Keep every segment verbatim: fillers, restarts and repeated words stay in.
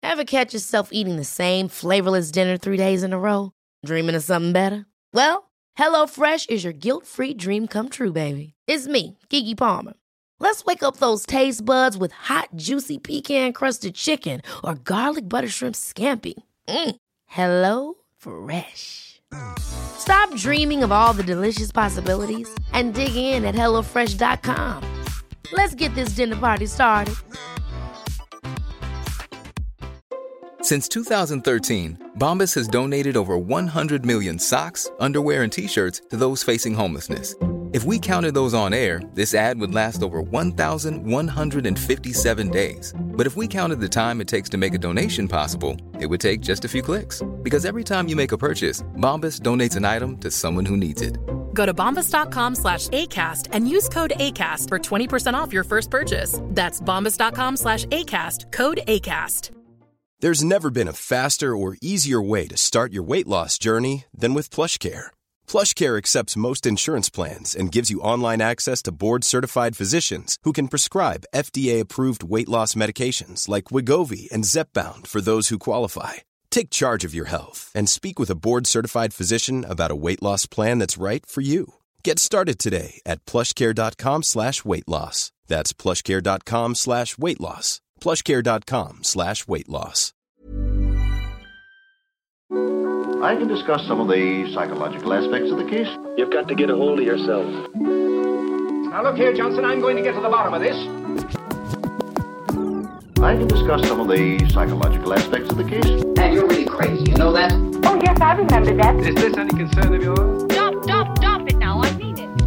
Ever catch yourself eating the same flavorless dinner three days in a row? Dreaming of something better? Well, HelloFresh is your guilt-free dream come true, baby. It's me, Keke Palmer. Let's wake up those taste buds with hot, juicy pecan-crusted chicken or garlic butter shrimp scampi. Mm. Hello Fresh. Stop dreaming of all the delicious possibilities and dig in at hello fresh dot com. Let's get this dinner party started. Since two thousand thirteen, Bombas has donated over one hundred million socks, underwear, and T-shirts to those facing homelessness. If we counted those on air, this ad would last over one thousand one hundred fifty-seven days. But if we counted the time it takes to make a donation possible, it would take just a few clicks. Because every time you make a purchase, Bombas donates an item to someone who needs it. Go to bombas.com slash ACAST and use code ACAST for twenty percent off your first purchase. That's bombas.com slash ACAST, code ACAST. There's never been a faster or easier way to start your weight loss journey than with PlushCare. PlushCare accepts most insurance plans and gives you online access to board-certified physicians who can prescribe F D A-approved weight loss medications like Wegovy and Zepbound for those who qualify. Take charge of your health and speak with a board-certified physician about a weight loss plan that's right for you. Get started today at plushcare.com slash weight loss. That's plushcare.com slash weight loss. plushcare.com slash weight loss. I can discuss some of the psychological aspects of the case. You've got to get a hold of yourself. Now look here, Johnson, I'm going to get to the bottom of this. I can discuss some of the psychological aspects of the case. And you're really crazy, you know that? Oh, yes, I remember that. Is this any concern of yours? Stop, stop, stop it now, I mean it.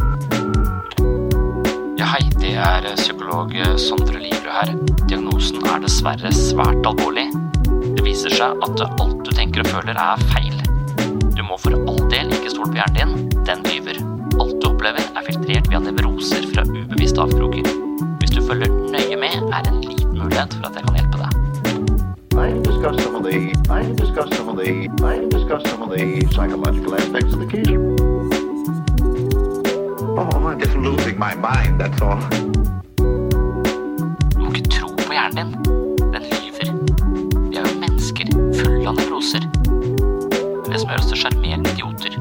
Ja, hei, det er psykolog Sondre Livrød her. Diagnosen er dessverre svært alvorlig. Det viser seg at alt du tenker og føler er feil. Du må for all del ikke stole på hjernen din, den lyver. Alt du opplever er filtrert via nevroser fra ubevisste avkroker. Hvis du følger nøye med, er en liten mulighet for at jeg kan hjelpe deg. I can discuss some of the I can discuss some of the I can discuss some of the psychological aspects of the case. Oh, I'm just losing my mind, that's all. Du må ikke tro på hjernen din. Den lyver. Vi er jo mennesker fulle av nevroser. Det som gjør oss til sjarmerende idioter.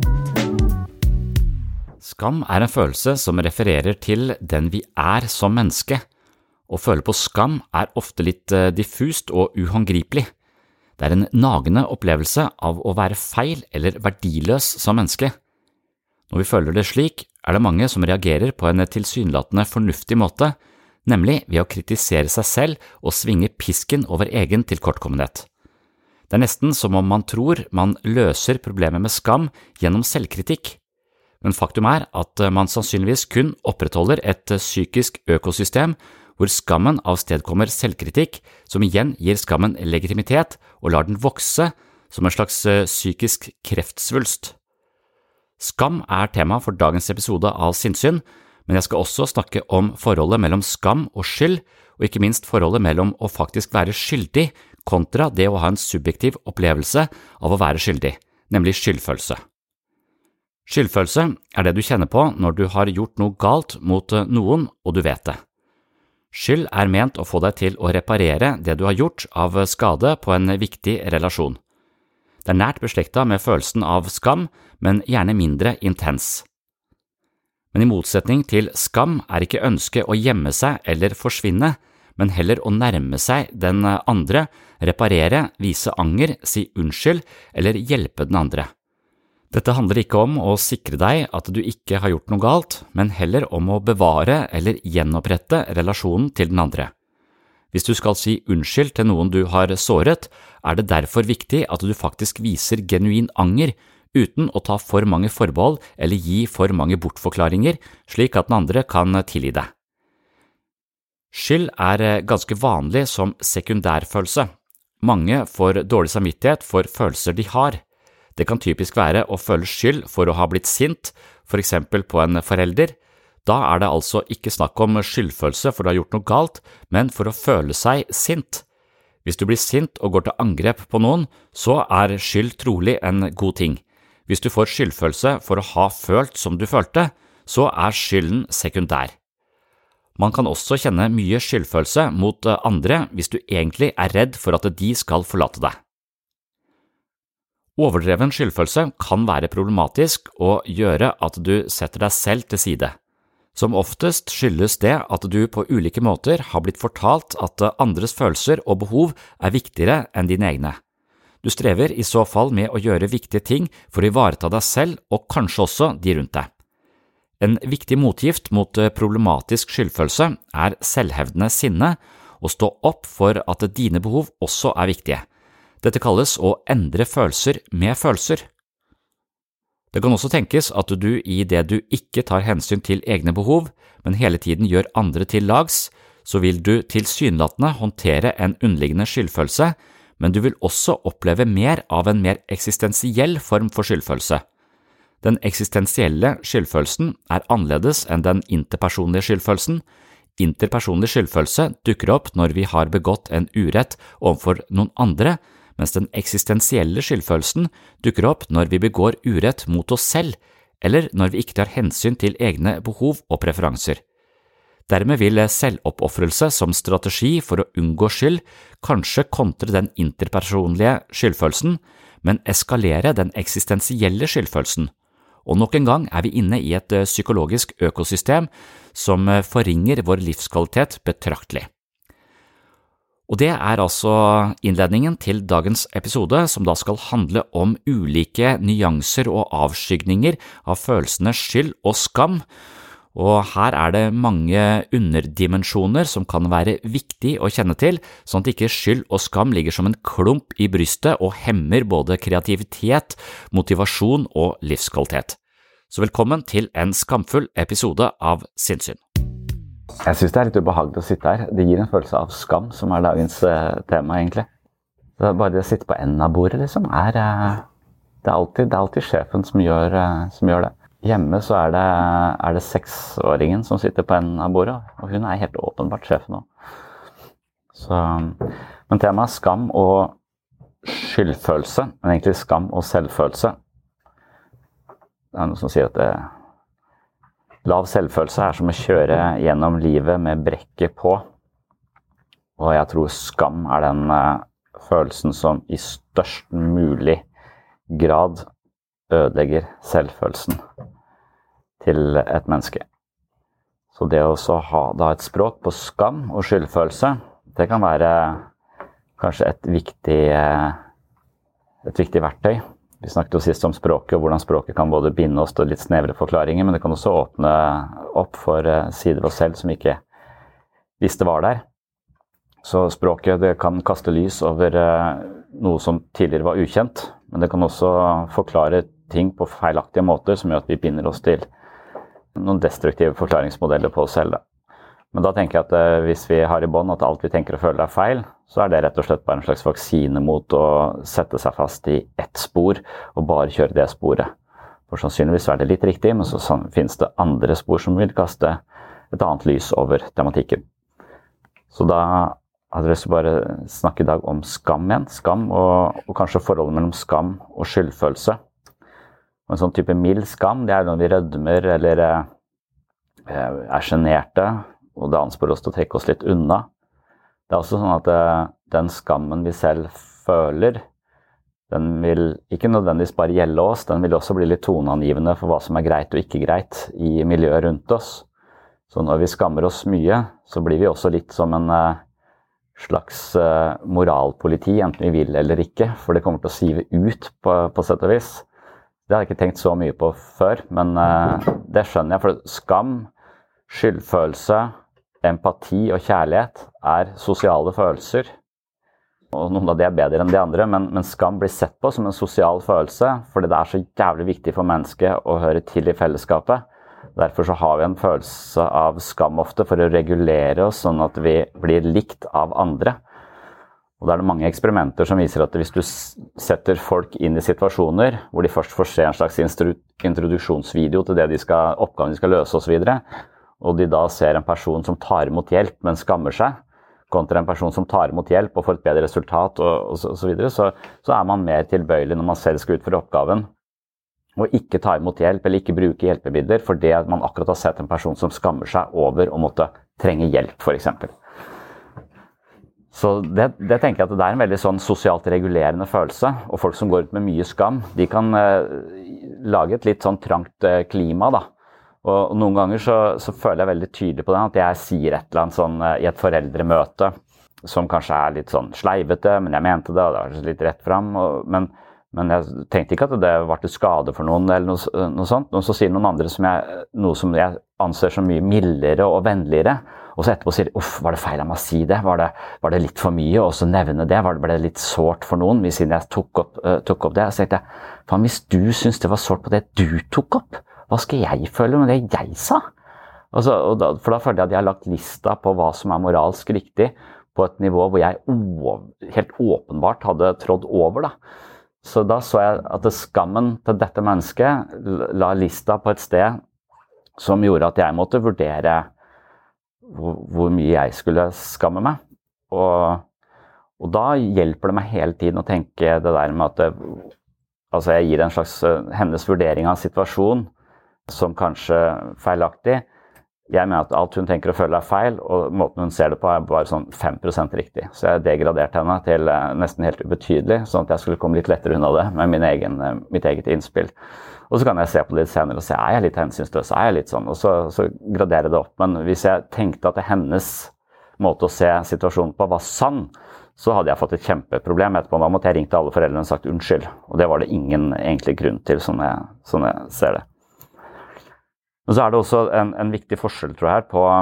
Skam er en følelse som refererer til den vi er som menneske. Å føle på skam er ofte litt diffust og uhåndgripelig. Det er en nagende opplevelse av å være feil eller verdiløs som menneske. Når vi føler det slik, er det mange som reagerer på en tilsynelatende fornuftig måte, nemlig ved å kritisere seg selv og svinge pisken over egen tilkortkommenhet. Det er nesten som om man tror man løser problemet med skam gjennom selvkritikk. Men faktum er at man sannsynligvis kun opprettholder et psykisk økosystem hvor skammen avstedkommer selvkritikk, som igjen gir skammen legitimitet og lar den vokse som en slags psykisk kreftsvulst. Skam er tema for dagens episode av Sinnsyn, men jeg skal også snakke om forholdet mellom skam og skyld, og ikke minst forholdet mellom å faktisk være skyldig kontra det å ha en subjektiv opplevelse av å være skyldig, nemlig skyldfølelse. Skyldfølelse er det du kjenner på når du har gjort noe galt mot noen og du vet det. Skyld er ment å få deg til å reparere det du har gjort av skade på en viktig relasjon. Det er nært beslektet med følelsen av skam, men gjerne mindre intens. Men i motsetning til skam er ikke ønsket å gjemme seg eller forsvinne, men heller å nærme seg den andre, reparere, vise anger, si unnskyld eller hjelpe den andre. Dette handler ikke om å sikre deg at du ikke har gjort noe galt, men heller om å bevare eller gjenopprette relasjonen til den andre. Hvis du skal si unnskyld til noen du har såret, er det derfor viktig at du faktisk viser genuin anger, uten å ta for mange forbehold eller gi for mange bortforklaringer, slik at den andre kan tilgi deg. Skyld er ganske vanlig som sekundærfølelse. Mange får dårlig samvittighet for følelser de har. Det kan typisk være å føle skyld for å ha blitt sint, for eksempel på en forelder. Da er det altså ikke snakk om skyldfølelse for du har gjort noe galt, men for å føle seg sint. Hvis du blir sint og går til angrep på noen, så er skyld trolig en god ting. Hvis du får skyldfølelse for å ha følt som du følte, så er skylden sekundær. Man kan også kjenne mye skyldfølelse mot andre hvis du egentlig er redd for at de skal forlate deg. Overdreven skyldfølelse kan være problematisk og gjøre at du setter deg selv til side. Som oftest skyldes det at du på ulike måter har blitt fortalt at andres følelser og behov er viktigere enn dine egne. Du strever i så fall med å gjøre viktige ting for å ivareta deg selv og kanskje også de rundt deg. En viktig motgift mot problematisk skyldfølelse er selvhevdende sinne og stå opp for at dine behov også er viktige. Dette kalles å endre følelser med følelser. Det kan også tenkes at du i det du ikke tar hensyn til egne behov, men hele tiden gjør andre til lags, så vil du tilsynelatende håndtere en underliggende skyldfølelse, men du vil også oppleve mer av en mer eksistensiell form for skyldfølelse. Den eksistensielle skyldfølelsen er annerledes enn den interpersonlige skyldfølelsen. Interpersonlig skyldfølelse dukker opp når vi har begått en urett overfor noen andre, mens den eksistensielle skyldfølelsen dukker opp når vi begår urett mot oss selv, eller når vi ikke tar hensyn til egne behov og preferanser. Dermed vil selvoppofrelse som strategi for å unngå skyld kanskje kontre den interpersonlige skyldfølelsen, men eskalere den eksistensielle skyldfølelsen. Og nok en gang er vi inne i et psykologisk økosystem som forringer vår livskvalitet betraktelig. Og det er altså innledningen til dagens episode, som da skal handle om ulike nyanser og avskygninger av følelsene skyld og skam. Og her er det mange underdimensjoner som kan være viktig å kjenne til, sånn at ikke skyld og skam ligger som en klump i brystet og hemmer både kreativitet, motivasjon og livskvalitet. Så velkommen til en skamfull episode av Sinnsyn. Jeg synes det er litt ubehagelig å sitte her. Det gir en følelse av skam, som er dagens uh, tema egentlig. Det bare det å sitte på enden av bordet liksom, er, uh, det, er alltid, det er alltid sjefen som gjør, uh, som gjør det. Hjemme så er det, er det seksåringen som sitter på enden av bordet, og hun er helt åpenbart sjefen nå. Så, men temaet er skam og skyldfølelse, men egentlig skam og selvfølelse. Det er noe som sier at det lav selvfølelse er som å kjøre gjennom livet med brekket på. Og jeg tror skam er den uh, følelsen som i størst mulig grad ødelegger selvfølelsen til et menneske. Så det å ha da et språk på skam og skyldfølelse, det kan være kanskje et viktig, uh, et viktig verktøy. Vi snakket jo sist om språket, og hvordan språket kan både binde oss til litt snevre forklaringer, men det kan også åpne opp for sider av oss selv som ikke visste var der. Så språket det kan kaste lys over noe som tidligere var ukjent, men det kan også forklare ting på feilaktige måter som gjør at vi binder oss til noen destruktive forklaringsmodeller på oss selv. Men da tenker jeg at hvis vi har i bånd at alt vi tenker og føler er feil, så er det rett og slett bare en slags vaksine mot å sette seg fast i ett spor og bare kjøre det sporet. For sannsynligvis er det litt riktig, men så finnes det andre spor som vil kaste et annet lys over tematikken. Så da hadde jeg lyst til å bare snakke i dag om skam igjen. Skam og, og kanskje forholdet mellom skam og skyldfølelse. Og en sånn type mild skam, det er når vi rødmer eller eh, er generte, og det ansporer oss til å trekke oss litt unna. Det er også sånn at uh, den skammen vi selv føler, den vil ikke nødvendigvis bare gjelde oss, den vil også bli litt toneangivende for hva som er greit og ikke greit i miljøet rundt oss. Så når vi skammer oss mye, så blir vi også litt som en uh, slags uh, moralpoliti, enten vi vil eller ikke, for det kommer til å sive ut på, på sett og vis. Det har jeg ikke tenkt så mye på før, men uh, det skjønner jeg, for skam, skyldfølelse, empati og kjærlighet er sosiale følelser, og noen av det er bedre enn de andre, men, men skam blir sett på som en sosial følelse, fordi det er så jævlig viktig for mennesket å høre til i fellesskapet. Derfor så har vi en følelse av skam ofte for å regulere oss, sånn at vi blir likt av andre. Og da er det mange eksperimenter som viser at hvis du setter folk inn i situasjoner, hvor de først får se en slags introduksjonsvideo til det de skal, oppgaven de skal løse og så videre, og de da ser en person som tar imot hjelp, men skammer seg, kontra en person som tar imot hjelp og får et bedre resultat, og, og, så, og så videre, så, så er man mer tilbøyelig når man selv skal utføre oppgaven, og ikke ta imot hjelp, eller ikke bruke hjelpemidler, fordi man akkurat har sett en person som skammer seg over å måtte trenger hjelp, for eksempel. Så det, det tenker jeg at det er en veldig sånn sosialt regulerende følelse, og folk som går ut med mye skam, de kan eh, lage et litt sånn trangt eh, klima da. Og, og noen ganger så, så føler jeg veldig tydelig på det, at jeg sier et eller annet sånn eh, i et foreldremøte, som kanskje er litt sånn sleivete, men jeg mente det, og det var litt rett frem, og, men, men jeg tenkte ikke at det var til skade for noen, eller noe, noe sånt. Og så sier noen andre som jeg, noe som jeg anser som mye mildere og vennligere, og så etterpå sier de, uff, var det feil av meg å si det? Var det, var det litt for mye? Og så nevne det, var det, ble det litt sårt for noen, siden jeg tok opp, uh, tok opp det? Så tenkte jeg, faen, hvis du synes det var sårt på det du tok opp, hva skal jeg føle med det jeg sa? Og så, og da, for da følte jeg at jeg har lagt lista på hva som er moralsk riktig, på et nivå hvor jeg over, helt åpenbart hadde trådd over da. Så da så jeg at det skammen til dette mennesket la lista på et sted som gjorde at jeg måtte vurdere hvor, hvor mye jeg skulle skamme meg. Og, og da hjelper det meg hele tiden å tenke det der med at det, altså jeg gir en slags hennes vurdering av situasjon som kanskje feilaktig. Jeg mener at alt hun tenker og føler er feil, og måten hun ser det på er bare sånn fem prosent riktig. Så jeg degraderte henne til nesten helt ubetydelig, sånn at jeg skulle komme litt lettere unna det med min egen, mitt eget innspill. Og så kan jeg se på det litt senere og se, er jeg litt hensynsløs, er jeg litt sånn, og så, så graderer jeg det opp. Men hvis jeg tenkte at hennes måte å se situasjonen på var sann, så hadde jeg fått et kjempeproblem etterpå. Da måtte jeg ringe til alle foreldrene og sagt unnskyld, og det var det ingen egentlig grunn til, sånn jeg, sånn jeg ser det. Men så er det også en, en viktig forskjell, tror jeg, på,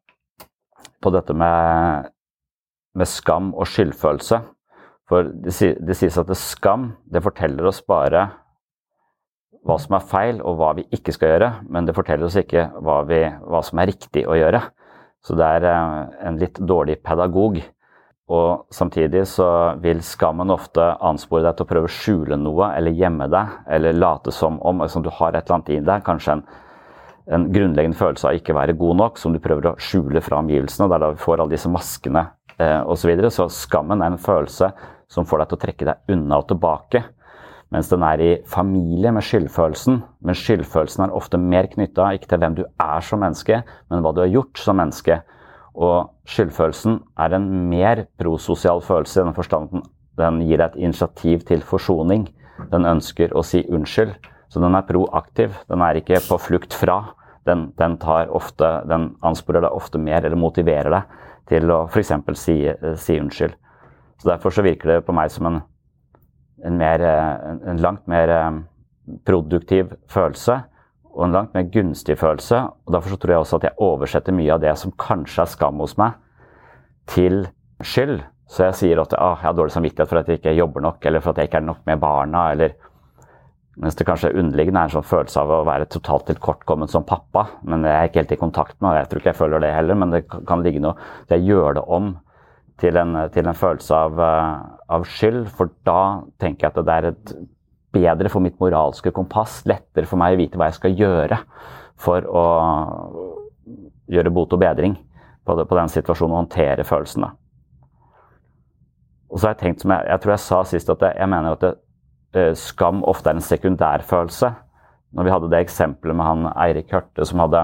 på dette med, med skam og skyldfølelse. For det, det sies at det skam, det forteller oss bare hva som er feil og hva vi ikke skal gjøre, men det forteller oss ikke hva, vi, hva som er riktig å gjøre. Så det er en litt dårlig pedagog. Og samtidig så vil skammen ofte anspore deg til å prøve å skjule noe, eller gjemme deg, eller late som om liksom, du har et eller annet i deg, kanskje en en grunnleggende følelse av ikke være god nok, som du prøver å skjule fra omgivelsene, der da vi får alle disse maskene eh, og så videre. Så skammen er en følelse som får deg til å trekke deg unna og tilbake, mens den er i familie med skyldfølelsen. Men skyldfølelsen er ofte mer knyttet, ikke til hvem du er som menneske, men hva du har gjort som menneske. Og skyldfølelsen er en mer prososial følelse i den forstanden. Den gir deg et initiativ til forsoning. Den ønsker å si unnskyld. Så den er proaktiv, den er ikke på flukt fra, den, den, tar ofte, den ansporer deg ofte mer eller motiverer deg til å for eksempel si, si unnskyld. Så derfor så virker det på meg som en, en, mer, en, en langt mer produktiv følelse, og en langt mer gunstig følelse, og derfor så tror jeg også at jeg oversetter mye av det som kanskje er skam hos meg, til skyld. Så jeg sier at ah, jeg har dårlig samvittighet for at jeg ikke jobber nok, eller for at jeg ikke er nok med barna, eller mens det kanskje underliggende er en sånn følelse av å være totalt tilkortkommet som pappa, men jeg er ikke helt i kontakt med, og jeg tror ikke jeg føler det heller, men det kan ligge noe, jeg gjør det om til en, til en følelse av, av skyld, for da tenker jeg at det er et bedre for mitt moralske kompass, lettere for meg å vite hva jeg skal gjøre for å gjøre bot og bedring på, det, på den situasjonen og håndtere følelsene. Og så har jeg tenkt, som jeg, jeg tror jeg sa sist, at jeg, jeg mener at det skam ofte er en sekundærfølelse. Når vi hadde det eksempelet med han Eirik Hørte som hadde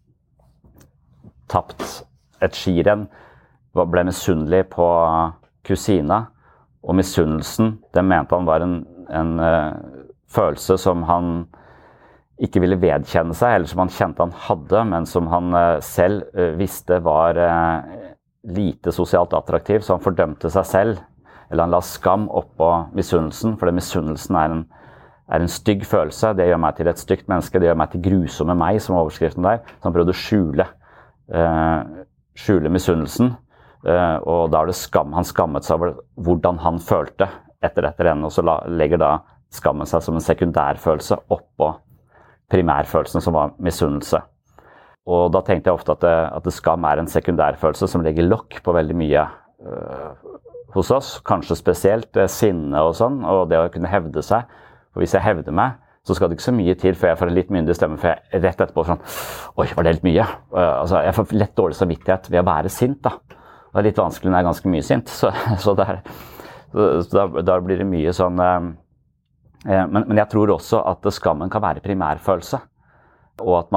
tapt et skirenn, ble misunnelig på kusina, og misunnelsen, det mente han var en, en uh, følelse som han ikke ville vedkjenne seg, eller som han kjente han hadde, men som han uh, selv uh, visste var uh, lite sosialt attraktiv, så han fordømte seg selv. Eller han la skam opp på misunnelsen, for det misunnelsen er en, er en stygg følelse. Det gjør meg til et stygt menneske, det gjør meg til grusomme meg, som overskriften der. Så han prøvde å skjule, uh, skjule misunnelsen, uh, og da er det skam. Han skammet seg over hvordan han følte etter dette rennet, og så la, legger da skammen seg som en sekundærfølelse opp på primærfølelsen som var misunnelse. Og da tenkte jeg ofte at, det, at det skam er en sekundærfølelse som legger lokk på veldig mye uh, hos oss, kanskje spesielt eh, sinne og sånn, og det å kunne hevde seg. For hvis jeg hevder meg, så skal det ikke så mye til før jeg får en litt myndig stemme, for jeg rett etterpå sånn, oi, var det litt mye? Uh, altså, jeg får lett dårlig samvittighet ved å være sint da. Det er litt vanskelig når jeg er ganske mye sint, så, så, der, så, så da, da blir det mye sånn, uh, uh, men, men jeg tror også at skammen kan være primærfølelse, og at man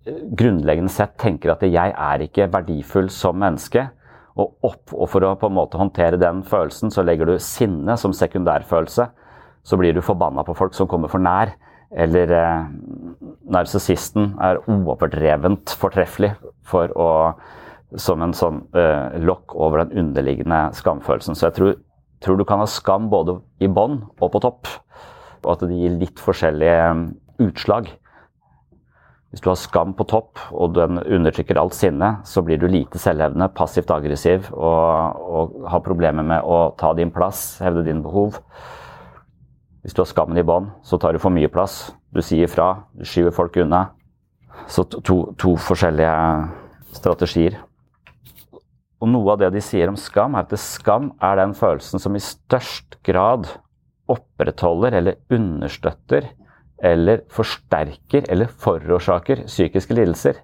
grunnleggende sett tenker at jeg er ikke verdifull som menneske, og, opp, og for å på en måte håndtere den følelsen, så legger du sinne som sekundærfølelse, så blir du forbannet på folk som kommer for nær, eller eh, narsissisten er overdrevent fortreffelig for å, som en sånn eh, lokk over den underliggende skamfølelsen. Så jeg tror, tror du kan ha skam både i bånd og på topp, og at det gir litt forskjellige utslag. Hvis du har skam på topp, og den undertrykker alt sinne, så blir du lite selvhevdende, passivt aggressiv, og, og har problemer med å ta din plass, hevde dine behov. Hvis du har skammen i bånd, så tar du for mye plass. Du sier fra, du skyver folk unna. Så to, to forskjellige strategier. Og noe av det de sier om skam, er at skam er den følelsen som i størst grad opprettholder eller understøtter eller forsterker eller forårsaker psykiske lidelser.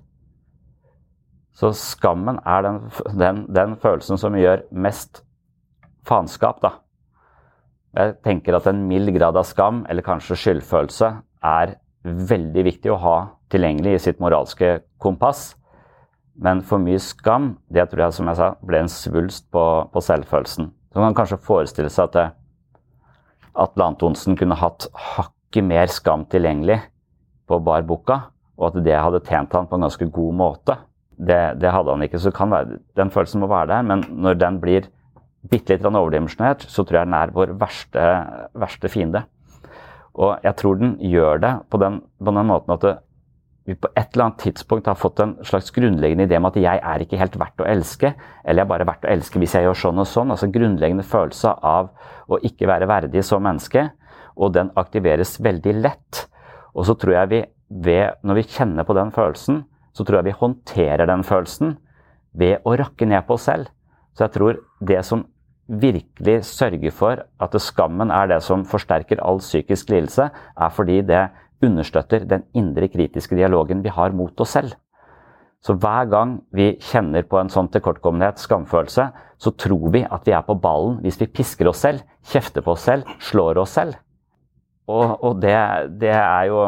Så skammen er den, den, den følelsen som gjør mest faenskap, da. Jeg tenker at en mild grad av skam, eller kanskje skyldfølelse, er veldig viktig å ha tilgjengelig i sitt moralske kompass. Men for mye skam, det tror jeg, som jeg sa, ble en svulst på, på selvfølelsen. Så man kan kanskje forestille seg at Atle Antonsen kunne hatt hakk ikke mer skam tilgjengelig på bar boka, og at det hadde tjent han på en ganske god måte. Det, det hadde han ikke, så kan være, den følelsen må være der, men når den blir bitte litt overdimensjonert, så tror jeg den er vår verste, verste fiende. Og jeg tror den gjør det på den, på den måten at det, vi på et eller annet tidspunkt har fått en slags grunnleggende idé om at jeg er ikke helt verdt å elske, eller jeg er bare verdt å elske hvis jeg gjør sånn og sånn, altså en grunnleggende følelse av å ikke være verdig som menneske, og den aktiveres veldig lett. Og så tror jeg vi, ved, når vi kjenner på den følelsen, så tror jeg vi håndterer den følelsen ved å rakke ned på oss selv. Så jeg tror det som virkelig sørger for at skammen er det som forsterker all psykisk lidelse, er fordi det understøtter den indre kritiske dialogen vi har mot oss selv. Så hver gang vi kjenner på en sånn tilkortkommenhet, skamfølelse, så tror vi at vi er på ballen hvis vi pisker oss selv, kjefter på oss selv, slår oss selv. Og, og det, det er jo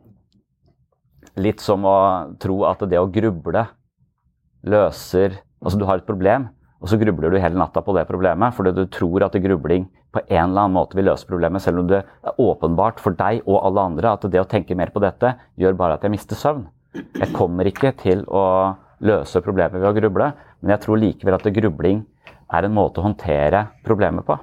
litt som å tro at det å gruble løser, altså du har et problem, og så grubler du hele natta på det problemet, fordi du tror at grubling på en eller annen måte vil løse problemet, selv om det er åpenbart for deg og alle andre at det å tenke mer på dette gjør bare at jeg mister søvn. Jeg kommer ikke til å løse problemet ved å gruble, men jeg tror likevel at grubling er en måte å håndtere problemet på.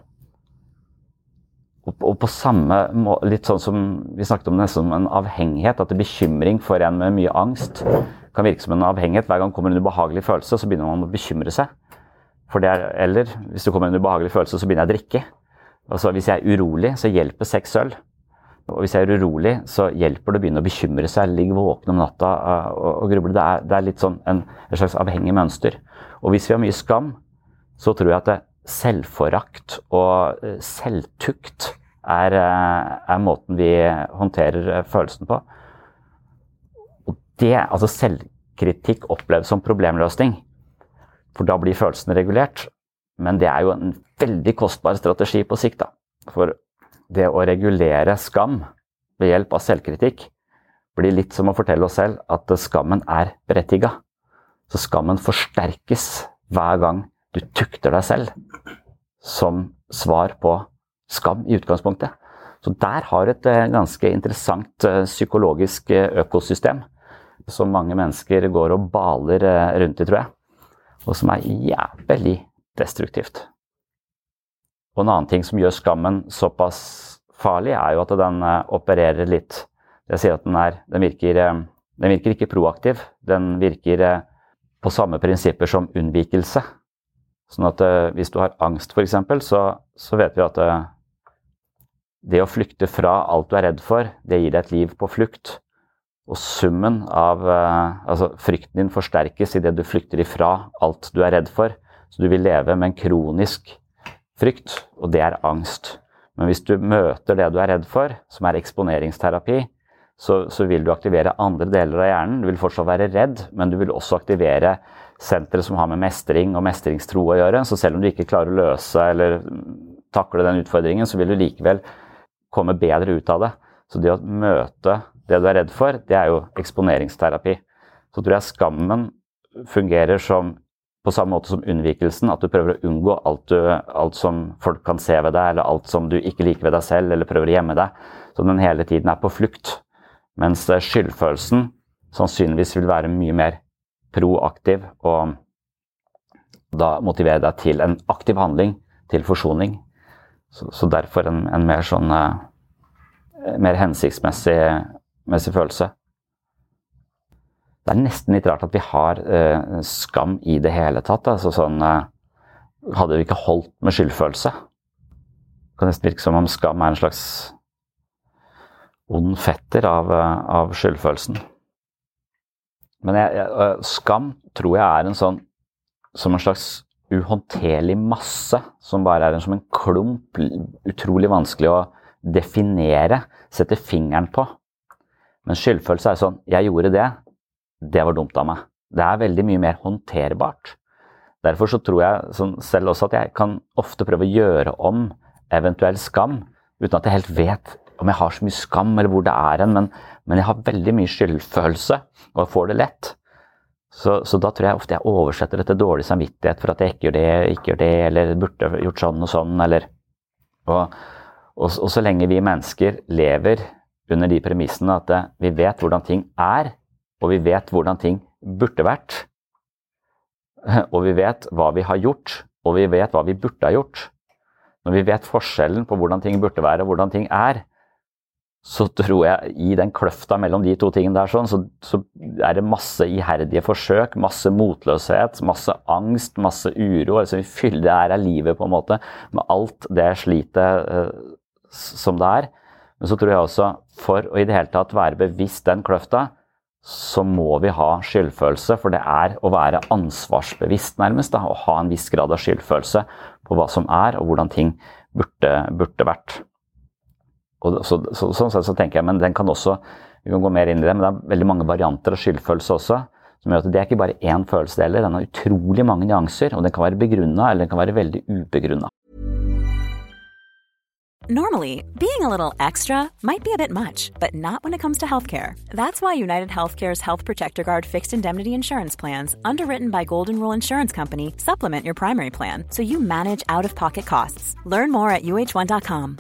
Og på samme måte, litt sånn som vi snakket om nesten som en avhengighet, at bekymring for en med mye angst kan virke som en avhengighet. Hver gang det kommer en ubehagelig følelse, så begynner man å bekymre seg. For det er, eller hvis det kommer en ubehagelig følelse, så begynner jeg å drikke. Altså hvis jeg er urolig, så hjelper seks øl. Og hvis jeg er urolig, så hjelper det å begynne å bekymre seg, ligge våken om natta og, og gruble. Det er, det er litt sånn en, en slags avhengig mønster. Og hvis vi har mye skam, så tror jeg at det selvforakt og selvtukt er, er måten vi håndterer følelsen på. Og det, altså selvkritikk oppleves som problemløsning, for da blir følelsen regulert. Men det er jo en veldig kostbar strategi på sikt, da. For det å regulere skam ved hjelp av selvkritikk blir litt som å fortelle oss selv at skammen er berettiget. Så skammen forsterkes hver gang du tukter deg selv som svar på skam i utgangspunktet. Så der har et ganske interessant psykologisk økosystem som mange mennesker går og baler rundt i, tror jeg, og som er jævlig destruktivt. Og en annen ting som gjør skammen såpass farlig er jo at den opererer litt. Jeg sier at den, er, den, virker, den virker ikke proaktiv, den virker på samme prinsipper som unnvikelse. Sånn at uh, hvis du har angst for eksempel, så, så vet vi at uh, det å flykte fra alt du er redd for, det gir deg et liv på flukt. Og summen av, uh, altså frykten din forsterkes i det du flykter ifra alt du er redd for. Så du vil leve med en kronisk frykt, og det er angst. Men hvis du møter det du er redd for, som er eksponeringsterapi, så, så vil du aktivere andre deler av hjernen. Du vil fortsatt være redd, men du vil også aktivere sentre som har med mestring og mestringstro å gjøre. Så selv om du ikke klarer å løse eller takle den utfordringen, så vil du likevel komme bedre ut av det. Så det å møte det du er redd for, det er jo eksponeringsterapi. så tror jeg skammen fungerer som på samme måte som unnvikelsen, at du prøver å unngå alt, du, alt som folk kan se ved deg, eller alt som du ikke liker ved deg selv, eller prøver å gjemme deg, så den hele tiden er på flukt. Mens skyldfølelsen sannsynligvis vil være mye mer proaktiv, og da motiverer deg til en aktiv handling, til forsoning. Så, så derfor en, en mer sånn, uh, mer hensiktsmessig messig følelse. Det er nesten litt rart at vi har uh, skam i det hele tatt. Altså sånn, uh, hadde vi ikke holdt med skyldfølelse. Det kan nesten virke som om skam er en slags ond fetter av, uh, av skyldfølelsen. Men jeg, jeg, uh, skam tror jeg er en sånn, som en slags uhåndterlig masse, som bare er en, som en klump, utrolig vanskelig å definere, sette fingeren på. Men skyldfølelse er sånn, jeg gjorde det, det var dumt av meg. Det er veldig mye mer håndterbart. Derfor så tror jeg sånn, selv også at jeg kan ofte prøve å gjøre om eventuell skam, uten at jeg helt vet om jeg har så mye skam eller hvor det er en, men, men jeg har veldig mye skyldfølelse og får det lett. Så, så da tror jeg ofte jeg oversetter det til dårlig samvittighet for at jeg ikke gjør det, ikke gjør det, eller burde gjort sånn og sånn, eller... Og, og, og så lenge vi mennesker lever under de premissene at vi vet hvordan ting er, og vi vet hvordan ting burde vært, og vi vet hva vi har gjort, og vi vet hva vi burde ha gjort. Når vi vet forskjellen på hvordan ting burde være og hvordan ting er, så tror jeg i den kløfta mellom de to tingene der sånn, så, så er det masse iherdige forsøk, masse motløshet, masse angst, masse uro. Altså vi fyller det her av livet på en måte, med alt det slitet uh, som det er. Men så tror jeg også, for å i det hele tatt være bevisst den kløfta, så må vi ha skyldfølelse, for det er å være ansvarsbevisst nærmest, da, å ha en viss grad av skyldfølelse på hva som er, og hvordan ting burde, burde vært. Og så, så, sånn sett så tenker jeg, men den kan også, vi kan gå mer inn i det, men det er veldig mange varianter av skyldfølelse også, som gjør at det er ikke bare én følelse deler, den har utrolig mange nyanser, og den kan være begrunnet, eller den kan være veldig ubegrunnet. Normally, being a little extra might be a bit much, but not when it comes to healthcare. That's why United Healthcare's Health Protector Guard fixed indemnity insurance plans, underwritten by Golden Rule Insurance Company, supplement your primary plan so you manage out-of-pocket costs. Learn more at U H one dot com.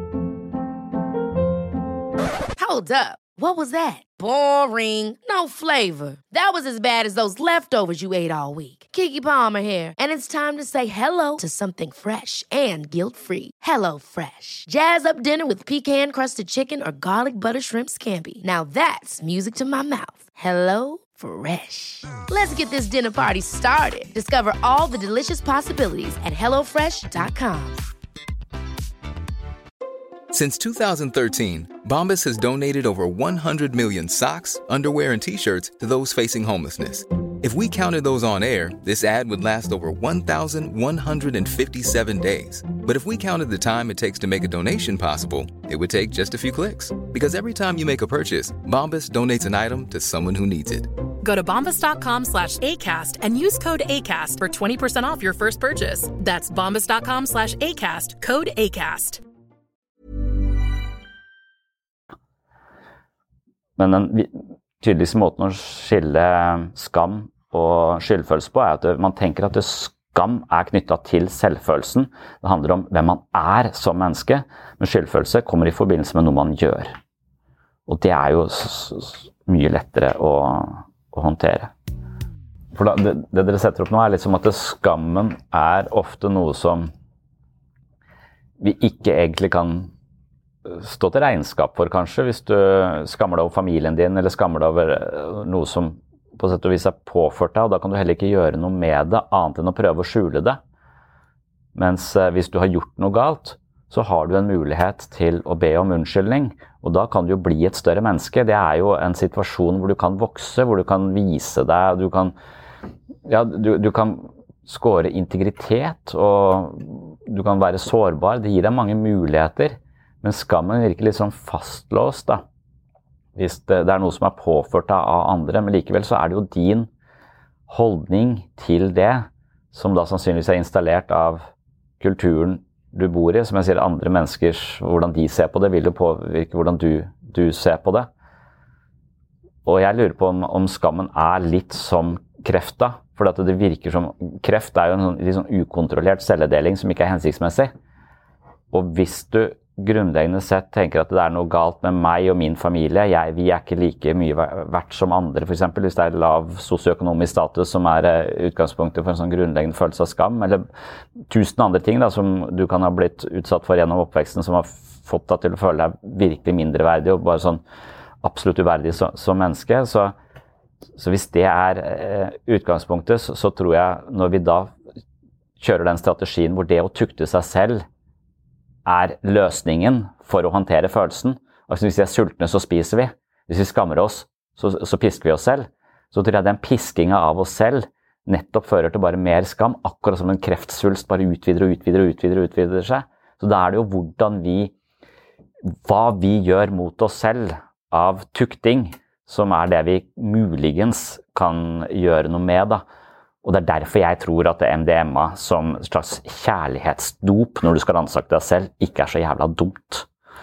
Hold up. What was that? Boring. No flavor. That was as bad as those leftovers you ate all week. Keke Palmer here, and it's time to say hello to something fresh and guilt-free. Hello Fresh. Jazz up dinner with pecan-crusted chicken or garlic butter shrimp scampi. Now that's music to my mouth. Hello Fresh. Let's get this dinner party started. Discover all the delicious possibilities at hello fresh dot com. Since two thousand thirteen, Bombas has donated over one hundred million socks, underwear, and T-shirts to those facing homelessness. If we counted those on air, this ad would last over one thousand one hundred fifty-seven days. But if we counted the time it takes to make a donation possible, it would take just a few clicks. Because every time you make a purchase, Bombas donates an item to someone who needs it. Go to bombas.com slash ACAST and use code ACAST for twenty percent off your first purchase. That's bombas.com slash ACAST, code ACAST. Men den tydeligste måten å skille skam og skyldfølelse på er at man tenker at skam er knyttet til selvfølelsen. Det handler om hvem man er som menneske, men skyldfølelse kommer i forbindelse med noe man gjør. Og det er jo mye lettere å, å håndtere. For da, det, det dere setter opp nå er litt som at skammen er ofte noe som vi ikke egentlig kan stå til regnskap for kanskje, hvis du skammer deg over familien din, eller skammer deg over noe som på sett og vis er påført deg, og da kan du heller ikke gjøre noe med det, annet enn å prøve å skjule det. Mens hvis du har gjort noe galt, så har du en mulighet til å be om unnskyldning, og da kan du jo bli et større menneske. Det er jo en situasjon hvor du kan vokse, hvor du kan vise deg, du kan, ja, du, du kan skåre integritet, og du kan være sårbar. Det gir deg mange muligheter. Men skammen virker litt sånn fastlåst da, hvis det, det er noe som er påført av andre, men likevel så er det jo din holdning til det, som da sannsynligvis er installert av kulturen du bor i, som jeg sier, andre menneskers, hvordan de ser på det, vil jo påvirke hvordan du, du ser på det. Og jeg lurer på om, om skammen er litt som kreft da, for at det virker som, kreft er jo en sånn, litt sånn ukontrollert celledeling som ikke er hensiktsmessig. Og hvis du grunnleggende sett tenker at det er noe galt med meg og min familie, jeg, vi er ikke like mye verdt som andre, for eksempel hvis det er lav sosioøkonomisk status som er utgangspunktet for en sånn grunnleggende følelse av skam, eller tusen andre ting da, som du kan ha blitt utsatt for gjennom oppveksten, som har fått deg til å føle deg virkelig mindreverdig og bare sånn absolutt uverdig som, som menneske, så, så hvis det er eh, utgangspunktet, så, så tror jeg når vi da kjører den strategien hvor det å tukte seg selv er løsningen for å håndtere følelsen, altså hvis vi er sultne så spiser vi, hvis vi skammer oss så, så pisker vi oss selv, så tror jeg den piskinga av oss selv nettopp fører til bare mer skam, akkurat som en kreftsvulst bare utvider og utvider og utvider og utvider seg. Så da er det jo hvordan vi, hva vi gjør mot oss selv av tukting, som er det vi muligens kan gjøre noe med da. Og det er derfor jeg tror at M D M A som et slags kjærlighetsdop når du skal ransake deg selv, ikke er så jævla dumt.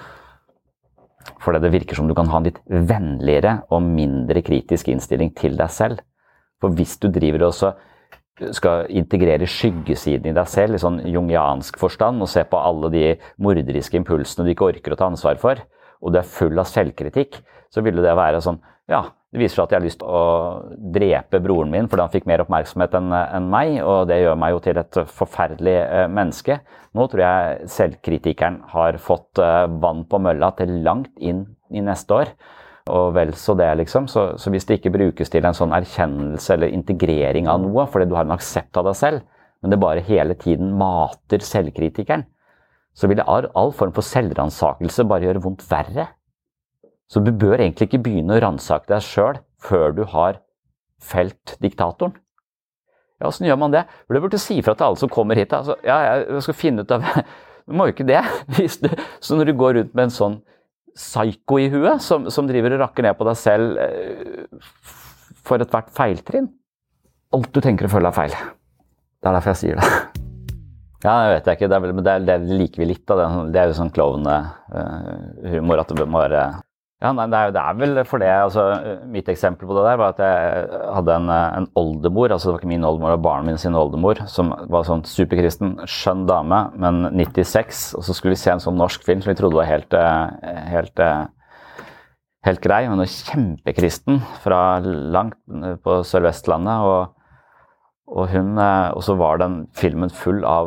For det virker som du kan ha en litt vennligere og mindre kritisk innstilling til deg selv. For hvis du driver og så skal integrere skyggesiden i deg selv, i sånn jungiansk forstand, og se på alle de morderiske impulsene du ikke orker å ta ansvar for, og du er full av selvkritikk, så ville det være sånn, ja, det viser seg at jeg har lyst til å drepe broren min, fordi han fikk mer oppmerksomhet enn, enn meg, og det gjør meg jo til et forferdelig eh, menneske. Nå tror jeg selvkritikeren har fått eh, vann på mølla til langt inn i neste år, og vel så det liksom, så, så hvis det ikke brukes til en sånn erkjennelse eller integrering av noe, fordi du har en aksept av deg selv, men det bare hele tiden mater selvkritikeren, så vil det all, all form for selvransakelse bare gjøre vondt verre. Så du bør egentlig ikke begynne å ransake deg selv før du har felt diktatoren. Ja, hvordan gjør man det? For det burde si fra til alle som kommer hit. Altså, ja, jeg skal finne ut av det. Du må jo ikke det. Hvis du, så når du går rundt med en sånn psyko i huet, som, som driver og rakker ned på deg selv for et hvert feiltrinn. Alt du tenker og føler er feil. Det er derfor jeg sier det. Ja, jeg vet ikke. Det, er vel, det, er, det liker vi litt av det. Det er jo sånn klovne-humor at det bare... Ja, nei, det, er, det er vel for det, altså, mitt eksempel på det der var at jeg hadde en, en oldemor, altså det var ikke min oldemor, det var barnen min sin oldemor, som var sånn superkristen, skjønn dame, men nittiseks, og så skulle vi se en sånn norsk film som vi trodde var helt, helt, helt grei, men kjempekristen fra langt på Sør-Vestlandet, og, og, hun, og så var den filmen full av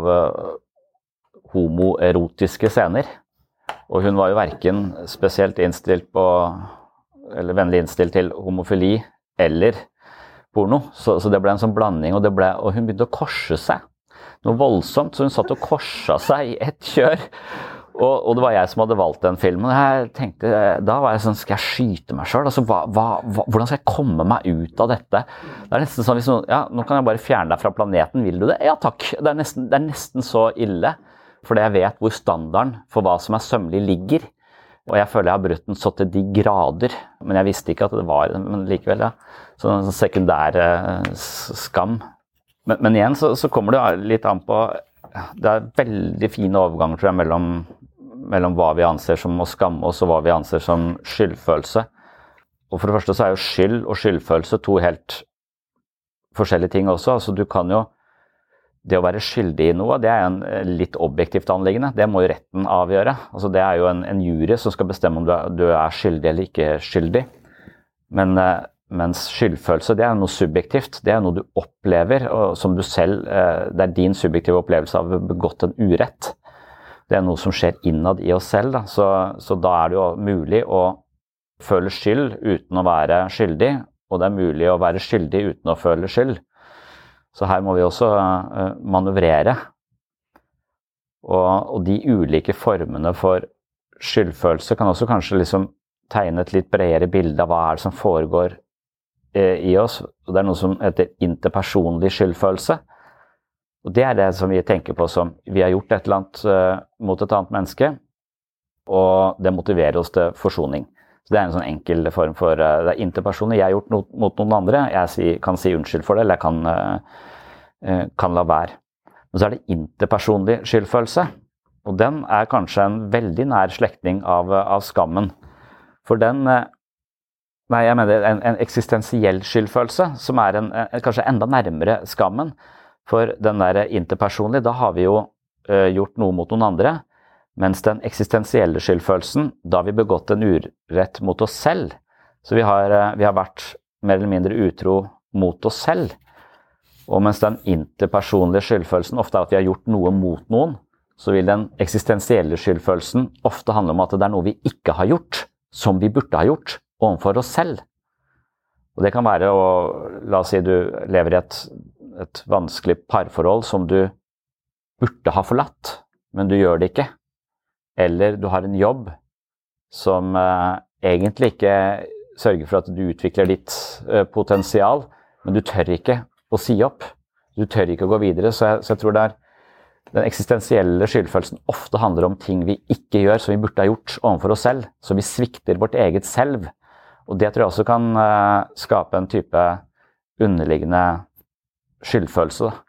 homoerotiske scener. Og hun var jo hverken spesielt innstilt på, eller vennlig innstilt til homofili eller porno. Så, så det ble en sånn blanding, og, det ble, og hun begynte å korse seg. Noe voldsomt, så hun satt og korset seg i ett kjør. Og, og det var jeg som hadde valgt den filmen. Jeg tenkte, da var jeg sånn, skal jeg skyte meg selv? Altså, hva, hva, hva, hvordan skal jeg komme meg ut av dette? Det er nesten sånn, hvis noen, ja, nå kan jeg bare fjerne deg fra planeten, vil du det? Ja takk, det er nesten, det er nesten så ille. Fordi jeg vet hvor standarden for hva som er sømmelig ligger. Og jeg føler jeg har brutt den så til de grader. Men jeg visste ikke at det var, men likevel, ja. Så en sekundær eh, skam. Men, men igjen så, så kommer det litt an på, det er veldig fine overganger tror jeg, mellom, mellom hva vi anser som å skamme oss, og hva vi anser som skyldfølelse. Og for det første så er jo skyld og skyldfølelse to helt forskjellige ting også. Altså du kan jo, det å være skyldig i noe, det er en litt objektivt anliggende. Det må jo retten avgjøre. Altså det er jo en, en jury som skal bestemme om du er, du er skyldig eller ikke skyldig. Men, mens skyldfølelse, det er noe subjektivt. Det er noe du opplever, og som du selv, det er din subjektive opplevelse av å ha begått en urett. Det er noe som skjer innad i oss selv. Da. Så, så da er det jo mulig å føle skyld uten å være skyldig, og det er mulig å være skyldig uten å føle skyld. Så her må vi også uh, manøvrere. Og, og de ulike formene for skyldfølelse kan også kanskje liksom tegne et litt bredere bilde av hva er det som foregår uh, i oss. Og det er noe som heter interpersonlig skyldfølelse. Og det er det som vi tenker på som vi har gjort et eller annet uh, mot et annet menneske, og det motiverer oss til forsoning. Så det er en sånn enkel form for, det er interpersonlig, jeg har gjort noe mot noen andre, jeg kan si unnskyld for det, eller jeg kan, kan la være. Men så er det interpersonlig skyldfølelse, og den er kanskje en veldig nær slektning av, av skammen. For den, Nei, jeg mener en, en eksistensiell skyldfølelse, som er en, en, kanskje enda nærmere skammen. For den der interpersonlige, da har vi jo uh, gjort noe mot noen andre, mens den eksistensielle skyldfølelsen, da har vi begått en urett mot oss selv. Så vi har, uh, vi har vært mer eller mindre utro mot oss selv. Og mens den interpersonlige skyldfølelsen ofte er at vi har gjort noe mot noen, så vil den eksistensielle skyldfølelsen ofte handle om at det er noe vi ikke har gjort, som vi burde ha gjort, overfor oss selv. Og det kan være å, la oss si du lever i et, et vanskelig parforhold som du burde ha forlatt, men du gjør det ikke. Eller du har en jobb som eh, egentlig ikke sørger for at du utvikler ditt eh, potensial, men du tør ikke å si opp. Du tør ikke å gå videre, så jeg, så jeg tror det er den eksistensielle skyldfølelsen ofte handler om ting vi ikke gjør som vi burde ha gjort overfor oss selv, så vi svikter vårt eget selv. Og det tror jeg også kan uh, skape en type underliggende skyldfølelse, da,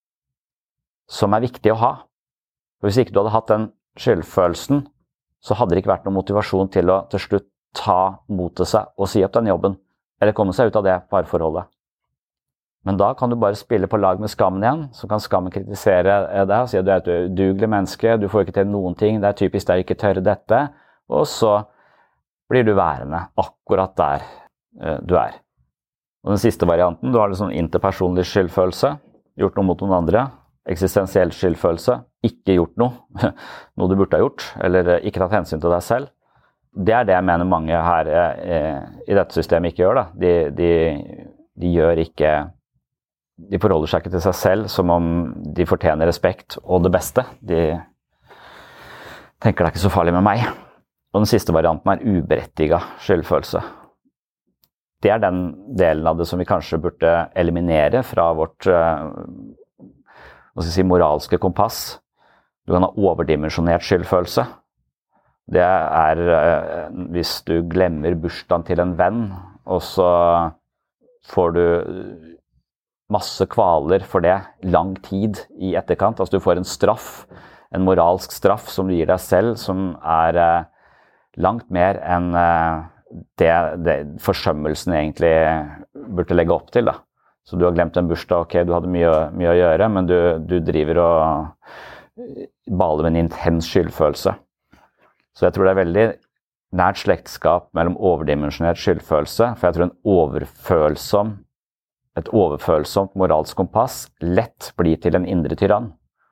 som er viktig å ha. For hvis ikke du hadde hatt den skyldfølelsen, så hadde det ikke vært noen motivasjon til å til slutt ta mot til seg og si opp den jobben, eller komme seg ut av det parforholdet. Men da kan du bare spille på lag med skammen igjen, så kan skammen kritisere deg og si at du er et udugelig menneske, du får ikke til noen ting, det er typisk deg ikke tørre dette, og så blir du værende akkurat der uh, du er. Og den siste varianten, du har en sånn interpersonlig skyldfølelse, gjort noe mot noen andre, eksistensiell skyldfølelse, ikke gjort noe, noe du burde ha gjort, eller uh, ikke tatt hensyn til deg selv. Det er det jeg mener mange her uh, i dette systemet ikke gjør. Da. De, de, de gjør ikke, de forholder seg ikke til seg selv som om de fortjener respekt og det beste. De tenker det er ikke så farlig med meg. Og den siste varianten er uberettiget skyldfølelse. Det er den delen av det som vi kanskje burde eliminere fra vårt uh, hva skal jeg si, moralske kompass. Du kan ha overdimensjonert skyldfølelse. Det er uh, hvis du glemmer bursdagen til en venn, og så får du masse kvaler for det lang tid i etterkant. Altså du får en straff, en moralsk straff som du gir deg selv, som er uh, langt mer enn det, det forsømmelsen egentlig burde legge opp til. Da. Så du har glemt en bursdag, ok, du hadde mye, mye å gjøre, men du, du driver og baler med en intens skyldfølelse. Så jeg tror det er veldig nært slektskap mellom overdimensjonert skyldfølelse, for jeg tror en overfølsom, et overfølsomt moralsk kompass lett blir til en indre tyrann.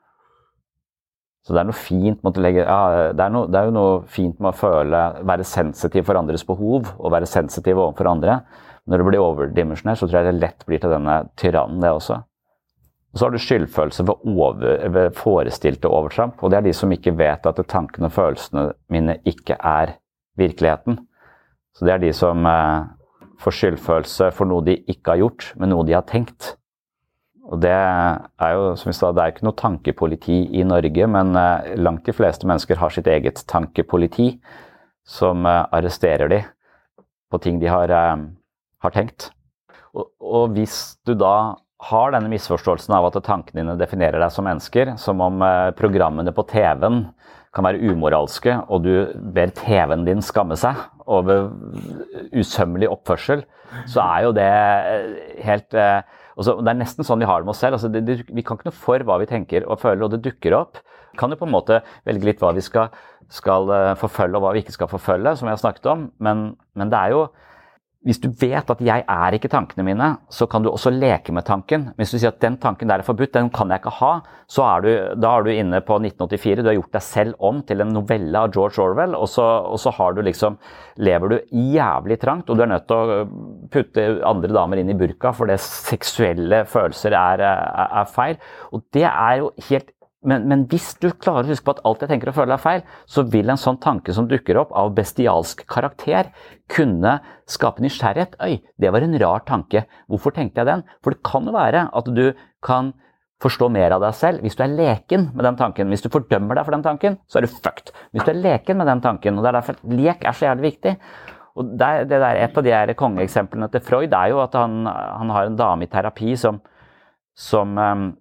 Så det er noe fint med å legge, ja, det er, noe, det er jo noe fint med å føle, være sensitiv for andres behov, og være sensitiv overfor andre. Når det blir overdimensjonert, så tror jeg det lett blir til denne tyrannen det også. Og så har du skyldfølelse ved, over, ved forestilte overtramp, og det er de som ikke vet at tankene og følelsene mine ikke er virkeligheten. Så det er de som eh, får skyldfølelse for noe de ikke har gjort, men noe de har tenkt. Og det er jo, som vi sa, det er ikke noe tankepoliti i Norge, men eh, langt de fleste mennesker har sitt eget tankepoliti som eh, arresterer de på ting de har, eh, har tenkt. Og, og hvis du da har denne misforståelsen av at tankene dine definerer deg som mennesker, som om eh, programmene på T V-en kan være umoralske, og du ber T V-en din skamme seg over usømmelig oppførsel, så er jo det helt... Eh, Også, det er nesten sånn vi har det med oss selv. Altså det, det, vi kan ikke noe for hva vi tenker og føler, og det dukker opp. Vi kan jo på en måte velge litt hva vi skal, skal uh, forfølge og hva vi ikke skal forfølge, som jeg har snakket om. Men, men det er jo, hvis du vet at jeg er ikke tankene mine, så kan du også leke med tanken. Hvis du sier at den tanken der er forbudt, den kan jeg ikke ha, så er du, da er du inne på nitten åttifire, du har gjort deg selv om til en novelle av George Orwell, og så, og så har du liksom, lever du jævlig trangt, og du er nødt til å putte andre damer inn i burka, for det seksuelle følelser er, er, er feil. Og det er jo helt, men, men hvis du klarer å huske på at alt jeg tenker og føler er feil, så vil en sånn tanke som dukker opp av bestialsk karakter kunne skape nysgjerrighet. Øy, det var en rar tanke. Hvorfor tenkte jeg den? For det kan jo være at du kan forstå mer av deg selv hvis du er leken med den tanken. Hvis du fordømmer deg for den tanken, så er du fucked. Hvis du er leken med den tanken, og det er derfor at lek er så jævlig viktig. Og det, det der, et av de her kongeeksemplene til Freud er jo at han, han har en dame i terapi som, som um,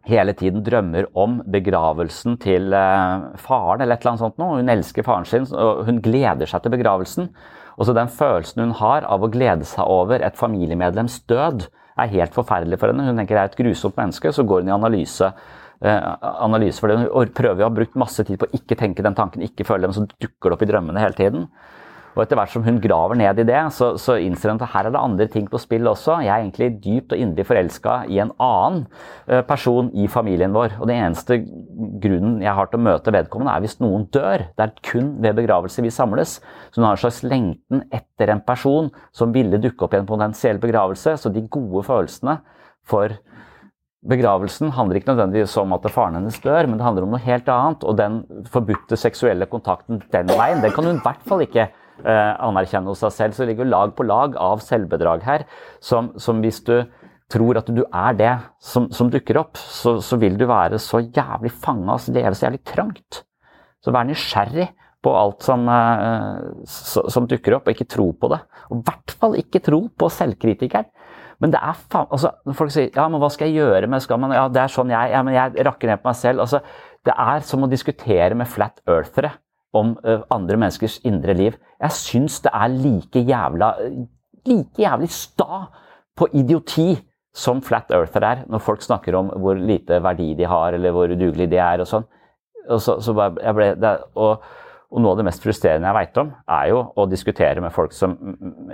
hele tiden drømmer om begravelsen til eh, faren eller et eller annet sånt noe. Hun elsker faren sin, og hun gleder seg til begravelsen. Og så den følelsen hun har av å glede seg over et familiemedlems død er helt forferdelig for henne. Hun tenker det er et grusomt menneske, så går hun i analyse, eh, analyse for det. Hun prøver å ha brukt masse tid på å ikke tenke den tanken, ikke føle den, så dukker det opp i drømmene hele tiden. Og etter hvert som hun graver ned i det, så, så innser hun at her er det andre ting på spill også. Jeg er egentlig dypt og inderlig forelsket i en annen person i familien vår. Og den eneste grunnen jeg har til å møte vedkommende er hvis noen dør. Det er kun ved begravelse vi samles. Så hun har en slags lengten etter en person som ville dukke opp i en potensiell begravelse. Så de gode følelsene for begravelsen handler ikke nødvendigvis om at faren hennes dør, men det handler om noe helt annet. Og den forbudte seksuelle kontakten den veien, den kan hun i hvert fall ikke Uh, anerkjenne hos seg selv, så ligger lag på lag av selvbedrag her, som, som hvis du tror at du er det som, som dukker opp, så, så vil du være så jævlig fanget og leve så jævlig trangt. Så vær nysgjerrig på alt som, uh, som, som dukker opp, og ikke tro på det. Og i hvert fall ikke tro på selvkritikeren. Men det er faen, altså, når folk sier, ja, men hva skal jeg gjøre med, skal man, ja, det er sånn jeg, ja, men jeg rakker ned på meg selv, altså, det er som å diskutere med flat earthere om uh, andre menneskers indre liv. Jeg synes det er like jævla, like jævlig sta på idioti som flat earther er, når folk snakker om hvor lite verdi de har, eller hvor udugelig de er og sånn. Og, så, så bare, jeg ble, det, og, og noe av det mest frustrerende jeg vet om, er jo å diskutere med folk som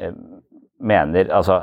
mener, altså,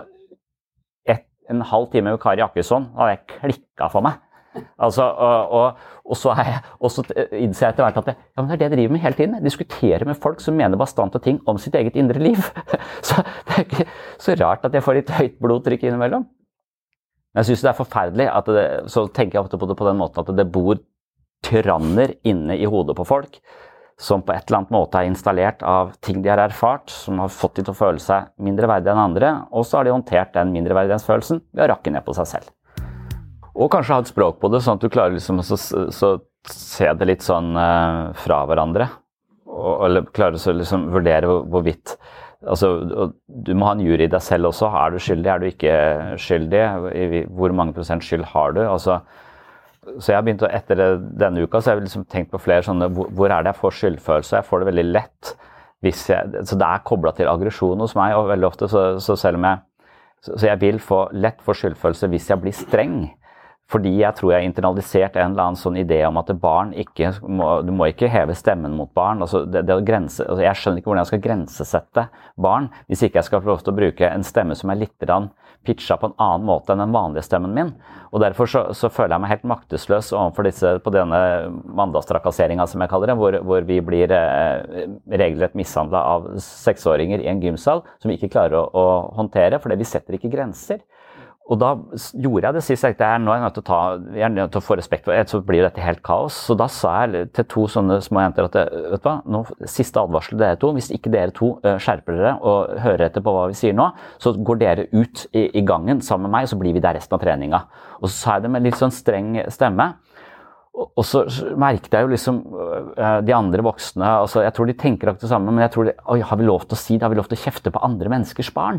et, en halv time med Kari Jakkesson hadde jeg klikket for meg. Altså, og, og, og så, er jeg, og så innser jeg etter hvert at det, ja, men det er det jeg driver med hele tiden. Jeg diskuterer med folk som mener bastante ting om sitt eget indre liv. Så det er ikke så rart at jeg får litt høyt blodtrykk innimellom. Men jeg synes det er forferdelig, at det, så tenker jeg ofte på det på den måten at det bor tyranner inne i hodet på folk, som på et eller annet måte er installert av ting de har erfart, som har fått de til å føle seg mindre verdige enn andre, og så har de håndtert den mindreverdighetsfølelsen ved å rakke ned på seg selv. Og kanskje ha et språk på det, sånn at du klarer liksom å så, så se det litt sånn uh, fra hverandre. Og, eller klarer å liksom vurdere hvor, hvorvidt. Altså, du må ha en jury i deg selv også. Er du skyldig, er du ikke skyldig? Hvor mange prosent skyld har du? Altså, så jeg har begynt å, etter denne uka, så har jeg liksom tenkt på flere sånne, hvor, hvor er det jeg får skyldfølelse? Jeg får det veldig lett. Hvis jeg, så det er koblet til aggresjon hos meg, og veldig ofte, så, så selv om jeg, så, så jeg vil få lett få skyldfølelse hvis jeg blir streng. Fordi jeg tror jeg har internalisert en eller annen sånn idé om at barn ikke må, du må ikke heve stemmen mot barn. Altså det, det å grense, altså jeg skjønner ikke hvordan jeg skal grensesette barn, hvis ikke jeg skal få lov til å bruke en stemme som er litt pitchet på en annen måte enn den vanlige stemmen min. Og derfor så, så føler jeg meg helt maktesløs overfor disse, på denne mandagstrakasseringen som jeg kaller det, hvor, hvor vi blir eh, regelrett mishandlet av seksåringer i en gymsal som vi ikke klarer å, å håndtere, fordi vi setter ikke grenser. Og da gjorde jeg det sist, jeg tenkte, nå er jeg nødt til å ta, jeg er nødt til å få respekt for det, så blir dette helt kaos. Så da sa jeg til to sånne små jenter at, vet du hva, nå, siste advarsel dere to, hvis ikke dere to skjerper dere og hører etter på hva vi sier nå, så går dere ut i, i gangen sammen med meg, og så blir vi der resten av treningen. Og så sa jeg det med litt sånn streng stemme, og, og så merket jeg jo liksom de andre voksne, altså jeg tror de tenker akkurat det samme, men jeg tror, de, oi, har vi lov til å si det, har vi lov til å kjefte på andre menneskers barn?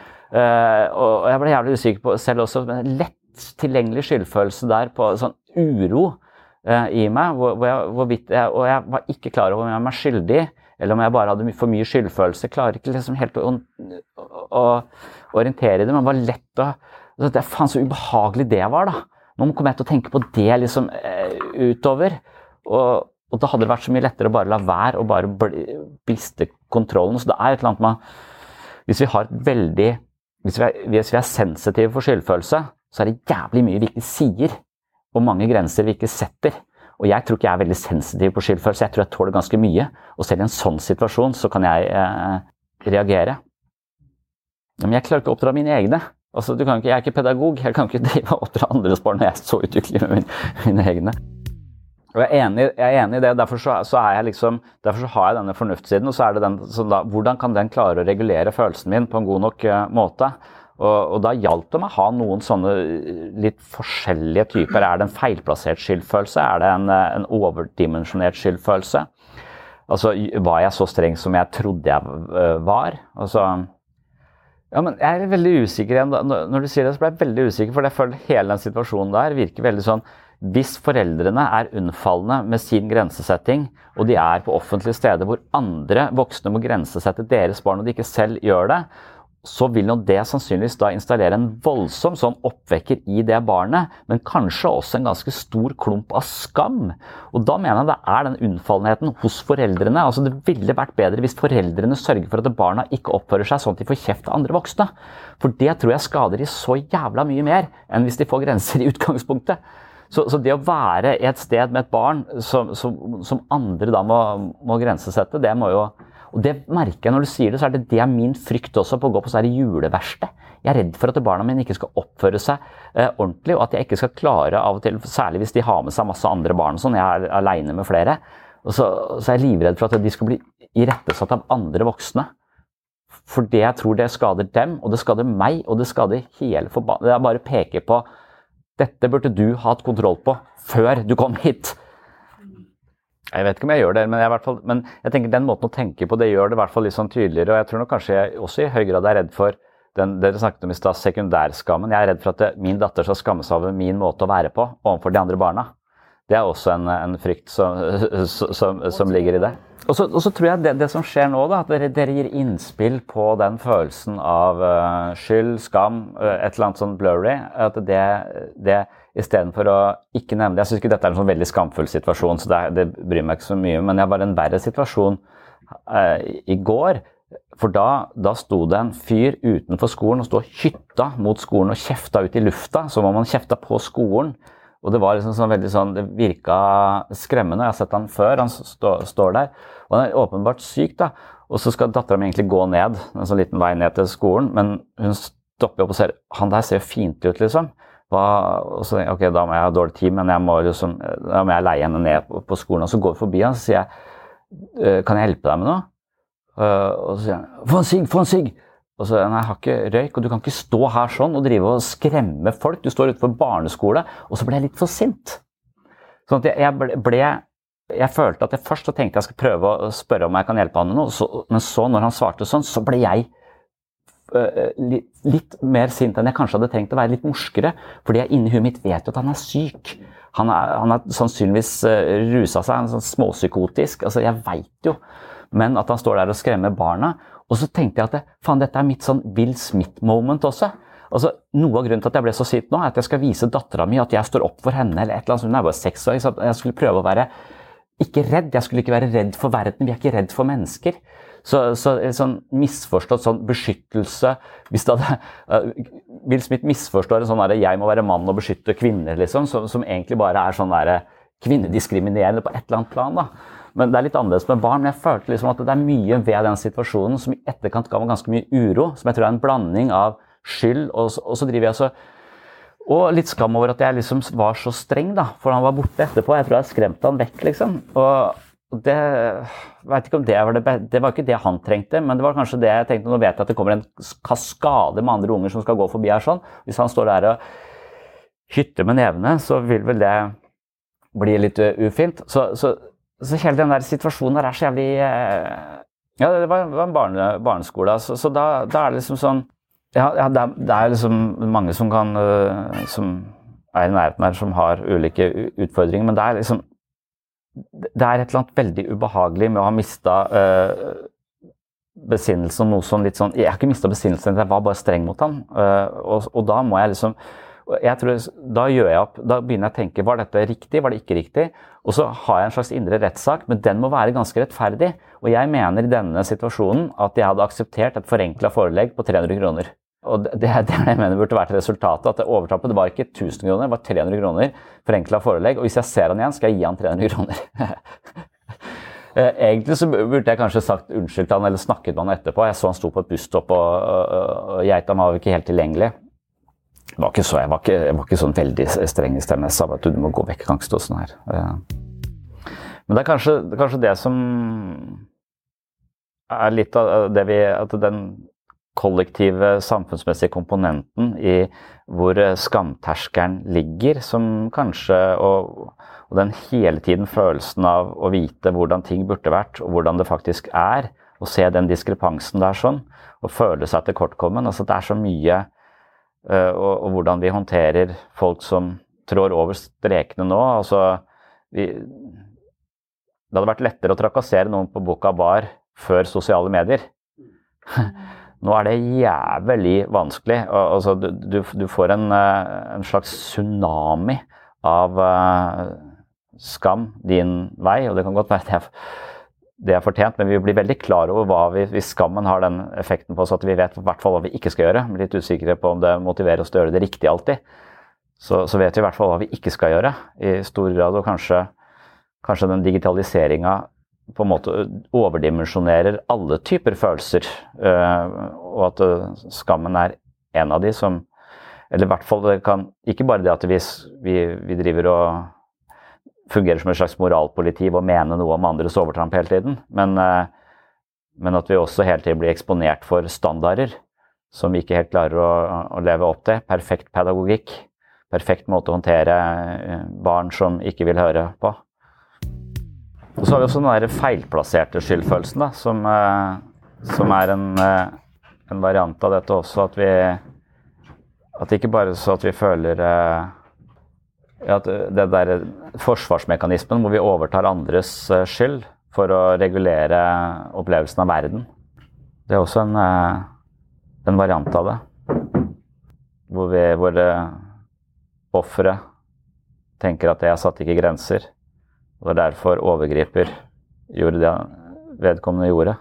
Uh, og jeg ble jævlig usikker på selv også, men lett tilgjengelig skyldfølelse der på sånn uro uh, i meg, hvor, hvor jeg, hvor vidt jeg, og jeg var ikke klar over om jeg var skyldig, eller om jeg bare hadde for mye skyldfølelse. Jeg klarer ikke liksom helt å, å, å orientere i det, men det var lett å, det er faen så ubehagelig det var da. Nå kommer jeg til å tenke på det liksom uh, utover, og, og da hadde det vært så mye lettere å bare la være og bare briste kontrollen, så det er et eller annet med, hvis vi har et veldig Hvis vi, er, hvis vi er sensitive for skyldfølelse, så er det jævlig mye vi ikke sier, og mange grenser vi ikke setter. Og jeg tror ikke jeg er veldig sensitiv på skyldfølelse, jeg tror jeg tåler ganske mye. Og selv i en sånn situasjon så kan jeg eh, reagere. Men jeg klarer ikke å oppdra mine egne. Altså, du kan ikke, jeg er ikke pedagog, jeg kan ikke drive og oppdra andres barn når jeg er så ulykkelig med mine, mine egne. Og jeg er enig, jeg er enig i det, derfor så, så er jeg liksom, derfor så har jeg denne fornuftssiden, og så er det den, så da, hvordan kan den klare å regulere følelsen min på en god nok uh, måte? Og, og da hjalp det meg å ha noen sånne litt forskjellige typer. Er det en feilplassert skyldfølelse? Er det en, en overdimensjonert skyldfølelse? Altså, var jeg så streng som jeg trodde jeg uh, var? Altså, ja, men jeg er veldig usikker igjen. Når du sier det, så ble jeg veldig usikker, for jeg føler hele den situasjonen der virker veldig sånn hvis foreldrene er unnfallende med sin grensesetting, og de er på offentlige steder hvor andre voksne må grensesette deres barn, og de ikke selv gjør det, så vil nå det sannsynligvis da installere en voldsom sånn oppvekker i det barnet, men kanskje også en ganske stor klump av skam. Og da mener jeg det er den unnfallenheten hos foreldrene. Altså det ville vært bedre hvis foreldrene sørger for at barna ikke oppfører seg sånn at de får kjeft av andre voksne. For det tror jeg skader de så jævla mye mer enn hvis de får grenser i utgangspunktet. Så, så det å være et sted med et barn som, som, som andre da må, må grensesette, det må jo... Og det merker jeg når du sier det, så er det det er min frykt også på å gå på sånne juleverste. Jeg er redd for at barna mine ikke skal oppføre seg eh, ordentlig, og at jeg ikke skal klare av og til, særlig hvis de har med seg masse andre barn, sånn, jeg er alene med flere, og så, så er jeg livredd for at de skal bli irettesatt av andre voksne. For det jeg tror det skader dem, og det skader meg, og det skader hele forbannet. Jeg bare peker på, dette burde du ha hatt kontroll på før du kom hit. Jeg vet ikke om jeg gjør det, men jeg, i hvert fall, men jeg tenker den måten å tenke på, det gjør det i hvert fall litt sånn tydeligere, og jeg tror nok kanskje jeg også i høy grad er redd for den, dere snakket om i sted, sekundærskammen. Jeg er redd for at det, min datter skal skamme seg over min måte å være på overfor de andre barna. Det er også en, en frykt som, som, som ligger i det. Og så, og så tror jeg det, det som skjer nå da, at dere, dere gir innspill på den følelsen av uh, skyld, skam, uh, et eller annet sånn blurry, at det, det i stedet for å ikke nevne det. Jeg synes ikke dette er en sånn veldig skamfull situasjon, så det, det bryr meg ikke så mye, men jeg var en verre situasjon uh, i går, for da, da sto det en fyr utenfor skolen og stod og hytta mot skolen og kjefta ut i lufta, som om han kjefta på skolen. Og det var liksom sånn veldig sånn, det virket skremmende, jeg har sett han før, han stå, står der, og han er åpenbart syk da, og så skal datteren min egentlig gå ned, en sånn liten vei ned til skolen, men hun stopper opp og ser, han der ser jo fint ut liksom, Hva, og så tenker jeg, ok, da må jeg ha dårlig tid, men jeg må, liksom, da må jeg leie henne ned på, på skolen, og så går jeg forbi han, så sier jeg, kan jeg hjelpe deg med noe? Og så sier han, få en sigg, få en sigg! Og så, nei, jeg har ikke røyk, og du kan ikke stå her sånn og drive og skremme folk. Du står utenfor barneskole, og så ble jeg litt for sint. Sånn at jeg, jeg ble, jeg følte at jeg først så tenkte jeg skulle prøve å spørre om jeg kan hjelpe han med noe, så, men så når han svarte sånn, så ble jeg uh, litt, litt mer sint enn jeg kanskje hadde tenkt å være litt morskere, fordi jeg inni huet mitt vet jo at han er syk. Han er, han er sannsynligvis uh, ruset seg, han er sånn småpsykotisk, altså jeg vet jo, men at han står der og skremmer barna. Og så tenkte jeg at faen, dette er mitt sånn Will Smith-moment også. Altså, noe av grunnen til at jeg ble så sint nå er at jeg skal vise datteren min at jeg står opp for henne, eller et eller annet, hun er bare seks år, så jeg skulle prøve å være ikke redd, jeg skulle ikke være redd for verden, vi er ikke redd for mennesker. Så, så sånn misforstått sånn beskyttelse, hvis det hadde, uh, Will Smith misforstår en sånn der, jeg må være mann og beskytte kvinner, liksom, som, som egentlig bare er sånn der kvinnediskriminerende på et eller annet plan da. Men det er litt annerledes med barn, men jeg følte liksom at det er mye ved den situasjonen som i etterkant ga meg ganske mye uro, som jeg tror er en blanding av skyld, og, og så driver jeg så, og litt skam over at jeg liksom var så streng da, for han var borte etterpå, jeg tror jeg skremte han vekk liksom, og det, jeg vet ikke om det var det, det var ikke det han trengte, men det var kanskje det jeg tenkte, nå vet jeg at det kommer en kaskade med andre unger som skal gå forbi her sånn, hvis han står der og hytter med nevene, så vil vel det bli litt ufint, så, så Så hele den der situasjonen der er så jævlig, ja, det var, det var en barne, barneskole, så, så da, da er det liksom sånn, ja, ja det, er, det er liksom mange som kan, som er i nærheten her, som har ulike utfordringer, men det er liksom, det er et eller annet veldig ubehagelig med å ha mistet uh, besinnelsen, noe sånn litt sånn, jeg har ikke mistet besinnelsen, jeg var bare streng mot han, uh, og, og da må jeg liksom, jeg tror, da gjør jeg opp, da begynner jeg å tenke, var dette riktig, var det ikke riktig? Og så har jeg en slags indre rettssak, men den må være ganske rettferdig. Og jeg mener i denne situasjonen at jeg hadde akseptert et forenklet forelegg på tre hundre kroner. Og det er det jeg mener burde vært resultatet, at det overtrappet, det var ikke tusen kroner, det var tre hundre kroner forenklet forelegg, og hvis jeg ser han igjen, skal jeg gi han tre hundre kroner. Egentlig så burde jeg kanskje sagt unnskyld til han, eller snakket med han etterpå. Jeg så han sto på et busstopp, og, og, og geita var ikke helt tilgjengelig. Det var ikke så, jeg var ikke, jeg var ikke sånn veldig streng i stemmen. Jeg sa at du må gå vekk, kan ikke stå sånn her. Men det er kanskje, kanskje det som er litt av det vi, at den kollektive samfunnsmessige komponenten i hvor skamterskeren ligger, som kanskje, og, og den hele tiden følelsen av å vite hvordan ting burde vært, og hvordan det faktisk er, og se den diskrepansen der sånn, og føle seg til kortkommen. Altså det er så mye, uh, og, og hvordan vi håndterer folk som trår over strekene nå. Altså, vi, det hadde vært lettere å trakassere noen på Boka Bar før sosiale medier. Nå er det jævlig vanskelig. Altså, du, du, du får en, en slags tsunami av uh, skam din vei, og det kan godt være det er, det er fortjent, men vi blir veldig klar over hva vi, hvis skammen har den effekten på oss, at vi vet i hvert fall hva vi ikke skal gjøre. Vi er litt usikre på om det motiverer oss til å gjøre det riktig alltid. Så, så vet vi i hvert fall hva vi ikke skal gjøre i stor grad, og kanskje, kanskje den digitaliseringen på en måte overdimensjonerer alle typer følelser, og at skammen er en av de som, eller i hvert fall det kan, ikke bare det at vi, vi, vi driver og fungerer som et slags moralpoliti og mener noe om andres overtramp hele tiden, men, men at vi også hele tiden blir eksponert for standarder som vi ikke helt klarer å, å leve opp til. Perfekt pedagogikk, perfekt måte å håndtere barn som ikke vil høre på. Og så har vi også den der feilplasserte skyldfølelsen, da, som, som er en, en variant av dette også, at vi at ikke bare så at vi føler at det der forsvarsmekanismen hvor vi overtar andres skyld for å regulere opplevelsen av verden. Det er også en, en variant av det. Hvor vi, hvor offeret tenker at jeg satte ikke grenser, og derfor overgriper gjorde det vedkommende gjorde.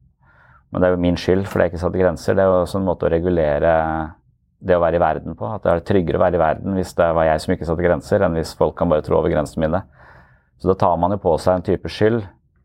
Men det er jo min skyld for det jeg ikke satte grenser. Det er jo også en måte å regulere det å være i verden på, at det er tryggere å være i verden hvis det var jeg som ikke satte grenser, enn hvis folk kan bare trå over grensene mine. Så da tar man jo på seg en type skyld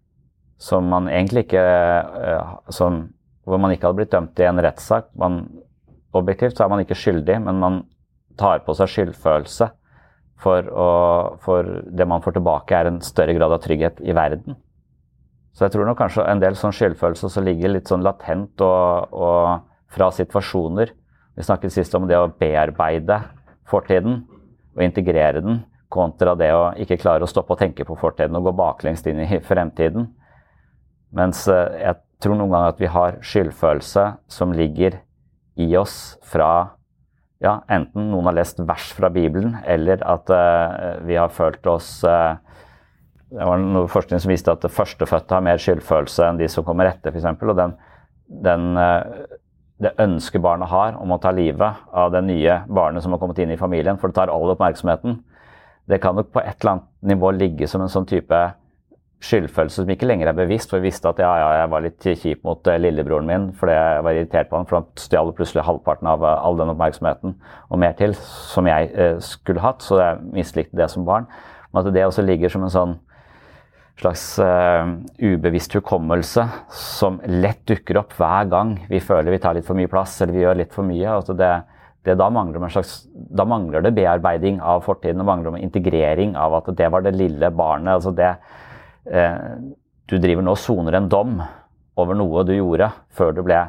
som man egentlig ikke, som, hvor man ikke hadde blitt dømt i en rettssak. Man, objektivt så er man ikke skyldig, men man tar på seg skyldfølelse for, å, for det man får tilbake er en større grad av trygghet i verden. Så jeg tror nok kanskje en del sånn skyldfølelse som ligger litt sånn latent og, og fra situasjoner. Vi snakket sist om det å bearbeide fortiden og integrere den, kontra det å ikke klare å stoppe og tenke på fortiden og gå baklengs inn i fremtiden. Mens jeg tror noen ganger at vi har skyldfølelse som ligger i oss fra, ja, enten noen har lest vers fra Bibelen, eller at uh, vi har følt oss, uh, det var noe forskning som viste at det førstefødte har mer skyldfølelse enn de som kommer etter, for eksempel, og den, den uh, det ønske barnet har om å ta livet av det nye barnet som har kommet inn i familien, for det tar all oppmerksomheten. Det kan nok på et eller annet nivå ligge som en sånn type skyldfølelse som ikke lenger er bevisst, for jeg visste at ja, ja, jeg var litt kjip mot lillebroren min, fordi jeg var irritert på han, for han stjal plutselig halvparten av all den oppmerksomheten, og mer til, som jeg eh, skulle hatt, så jeg mislikte det som barn. Men at det også ligger som en sånn slags uh, ubevisst hukommelse som lett dukker opp hver gang vi føler vi tar litt for mye plass, eller vi gjør litt for mye. Altså det, det da, mangler en slags, da mangler det bearbeiding av fortiden, og mangler det integrering av at det var det lille barnet. Altså det, uh, du driver nå og soner en dom over noe du gjorde før du ble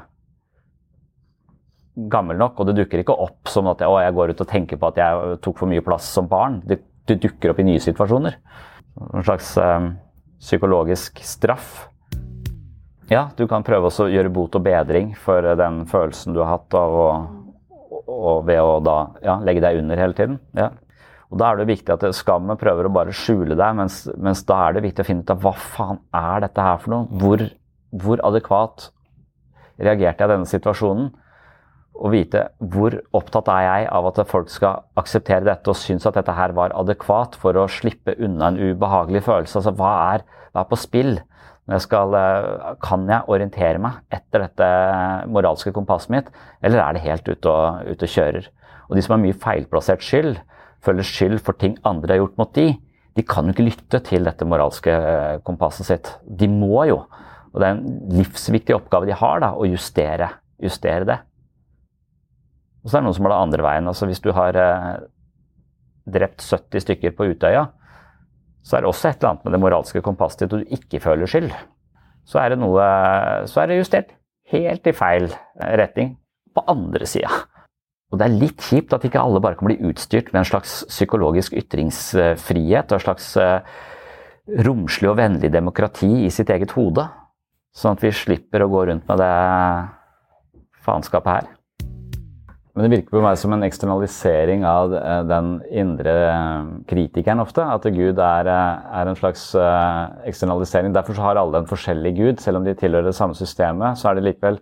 gammel nok, og det dukker ikke opp som at jeg, å, jeg går ut og tenker på at jeg tok for mye plass som barn. Det, det dukker opp i nye situasjoner. En slags uh, psykologisk straff. Ja, du kan prøve også å gjøre bot og bedring for den følelsen du har hatt av å, og ved å da, ja, legge deg under hele tiden. Ja. Og da er det viktig at skammen prøver å bare skjule deg, mens, mens da er det viktig å finne ut av hva faen er dette her for noe? Hvor, hvor adekvat reagerte jeg i denne situasjonen? Og vite hvor opptatt er jeg av at folk skal akseptere dette og synes at dette her var adekvat for å slippe unna en ubehagelig følelse. Altså, hva er, hva er på spill? Når jeg skal, kan jeg orientere meg etter dette moralske kompasset mitt, eller er det helt ute og, ute og kjører? Og de som har mye feilplassert skyld, føler skyld for ting andre har gjort mot de, de kan jo ikke lytte til dette moralske kompasset sitt. De må jo, og det er en livsviktig oppgave de har da, å justere, justere det. Og så er det noen som har det andre veien. Altså hvis du har eh, drept sytti stykker på Utøya, så er det også et eller annet med det moralske kompasset ditt, og du ikke føler skyld. Så er det noe, så er det justert helt i feil retning på andre siden. Og det er litt kjipt at ikke alle bare kan bli utstyrt med en slags psykologisk ytringsfrihet, og en slags eh, romslig og vennlig demokrati i sitt eget hode, sånn at vi slipper å gå rundt med det faenskapet her. Men det virker på meg som en eksternalisering av den indre kritikeren ofte, at Gud er, er en slags eksternalisering. Derfor så har alle en forskjellig Gud, selv om de tilhører det samme systemet, så er det likevel,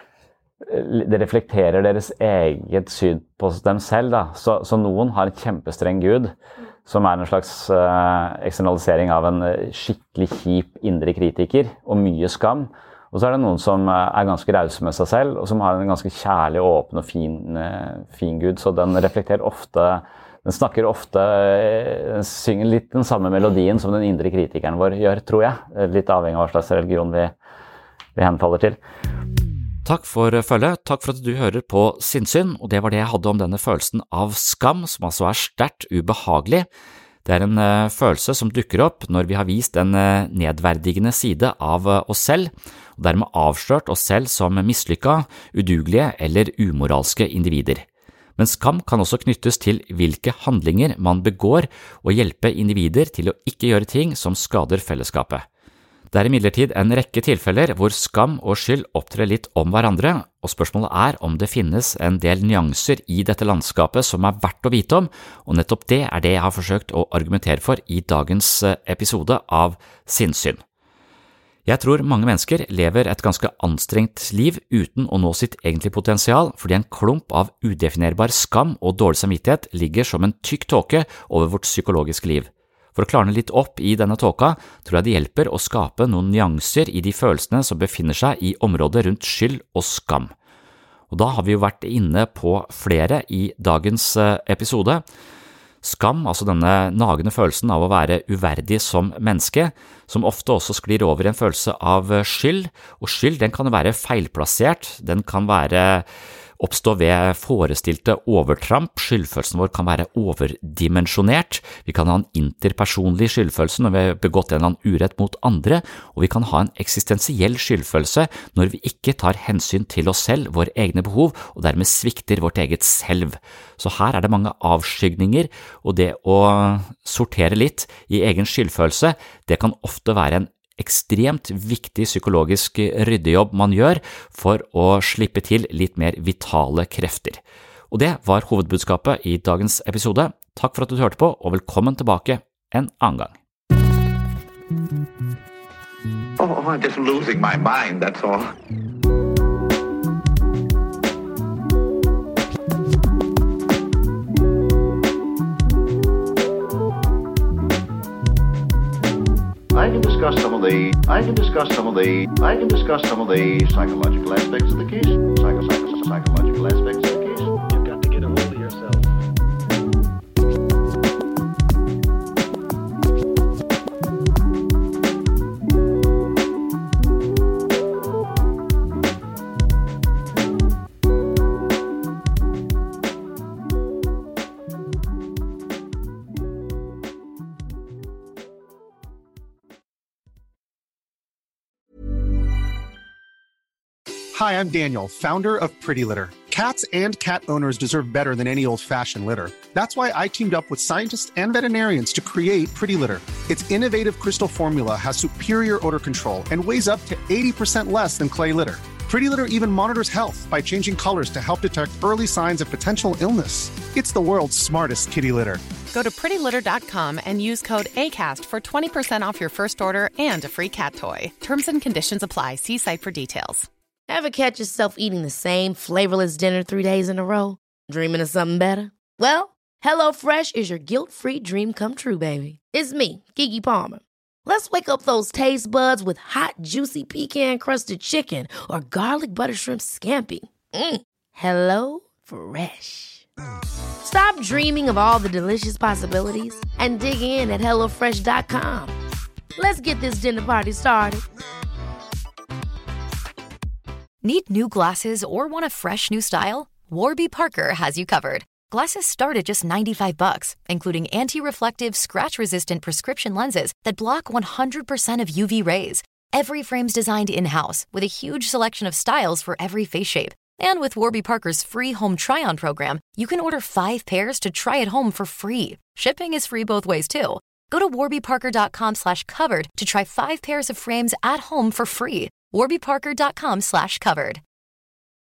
det reflekterer deres eget syn på dem selv. Da. Så, så noen har en kjempestreng Gud, som er en slags eksternalisering av en skikkelig kjip indre kritiker, og mye skam. Og så er det noen som er ganske rause med seg selv, og som har en ganske kjærlig, åpen og fin, fin Gud. Så den reflekterer ofte, den snakker ofte, den synger litt den samme melodien som den indre kritikeren vår gjør, tror jeg. Litt avhengig av hva slags religion vi, vi henfaller til. Takk for følget, takk for at du hører på Sinnsyn, og det var det jeg hadde om denne følelsen av skam, som altså er sterkt ubehagelig. Det er en uh, følelse som dukker opp når vi har vist en uh, nedverdigende side av uh, oss selv, og dermed avslørt oss selv som mislykka, udugelige eller umoralske individer. Men skam kan også knyttes til hvilke handlinger man begår og hjelpe individer til å ikke gjøre ting som skader fellesskapet. Det er imidlertid en rekke tilfeller hvor skam og skyld opptrer litt om hverandre, og spørsmålet er om det finnes en del nyanser i dette landskapet som er verdt å vite om, og nettopp det er det jeg har forsøkt å argumentere for i dagens episode av Sinnsyn. Jeg tror mange mennesker lever et ganske anstrengt liv uten å nå sitt egentlige potensial, fordi en klump av udefinerbar skam og dårlig samvittighet ligger som en tykk tåke over vårt psykologiske liv. For å klarne litt opp i denne tåka, tror jeg det hjelper å skape noen nyanser i de følelsene som befinner seg i området rundt skyld og skam. Og da har vi jo vært inne på flere i dagens episode. Skam, altså denne nagende følelsen av å være uverdig som menneske, som ofte også sklir over i en følelse av skyld, og skyld den kan være feilplassert, den kan være oppstå ved forestilte overtramp, skyldfølelsen vår kan være overdimensjonert, vi kan ha en interpersonlig skyldfølelse når vi har begått en eller annen urett mot andre, og vi kan ha en eksistensiell skyldfølelse når vi ikke tar hensyn til oss selv, våre egne behov, og dermed svikter vårt eget selv. Så her er det mange avskygninger, og det å sortere litt i egen skyldfølelse, det kan ofte være en ekstremt viktig psykologisk ryddejobb man gjør for å slippe til litt mer vitale krefter. Og det var hovedbudskapet i dagens episode. Takk for at du hørte på, og velkommen tilbake en annen gang. Oh, I'm just losing my mind, that's all. I can discuss some of the I can discuss some of the I can discuss some of the psychological aspects of the case. Psycho, psycho, psychological aspects of the case. You've got to get a hold of yourself. Hi, I'm Daniel, founder of Pretty Litter. Cats and cat owners deserve better than any old-fashioned litter. That's why I teamed up with scientists and veterinarians to create Pretty Litter. Its innovative crystal formula has superior odor control and weighs up to eighty percent less than clay litter. Pretty Litter even monitors health by changing colors to help detect early signs of potential illness. It's the world's smartest kitty litter. Go to pretty litter dot com and use code ACAST for twenty percent off your first order and a free cat toy. Terms and conditions apply. See site for details. Ever catch yourself eating the same flavorless dinner three days in a row? Dreaming of something better? Well, HelloFresh is your guilt-free dream come true, baby. It's me, Keke Palmer. Let's wake up those taste buds with hot, juicy pecan-crusted chicken or garlic butter shrimp scampi. Mm. Hello Fresh. Stop dreaming of all the delicious possibilities and dig in at hello fresh dot com. Let's get this dinner party started. Need new glasses or want a fresh new style? Warby Parker has you covered. Glasses start at just ninety-five bucks, including anti-reflective, scratch-resistant prescription lenses that block one hundred percent of U V rays. Every frame's designed in-house with a huge selection of styles for every face shape. And with Warby Parker's free home try-on program, you can order five pairs to try at home for free. Shipping is free both ways, too. Go to warby parker dot com slash covered to try five pairs of frames at home for free. warby parker dot com slash covered.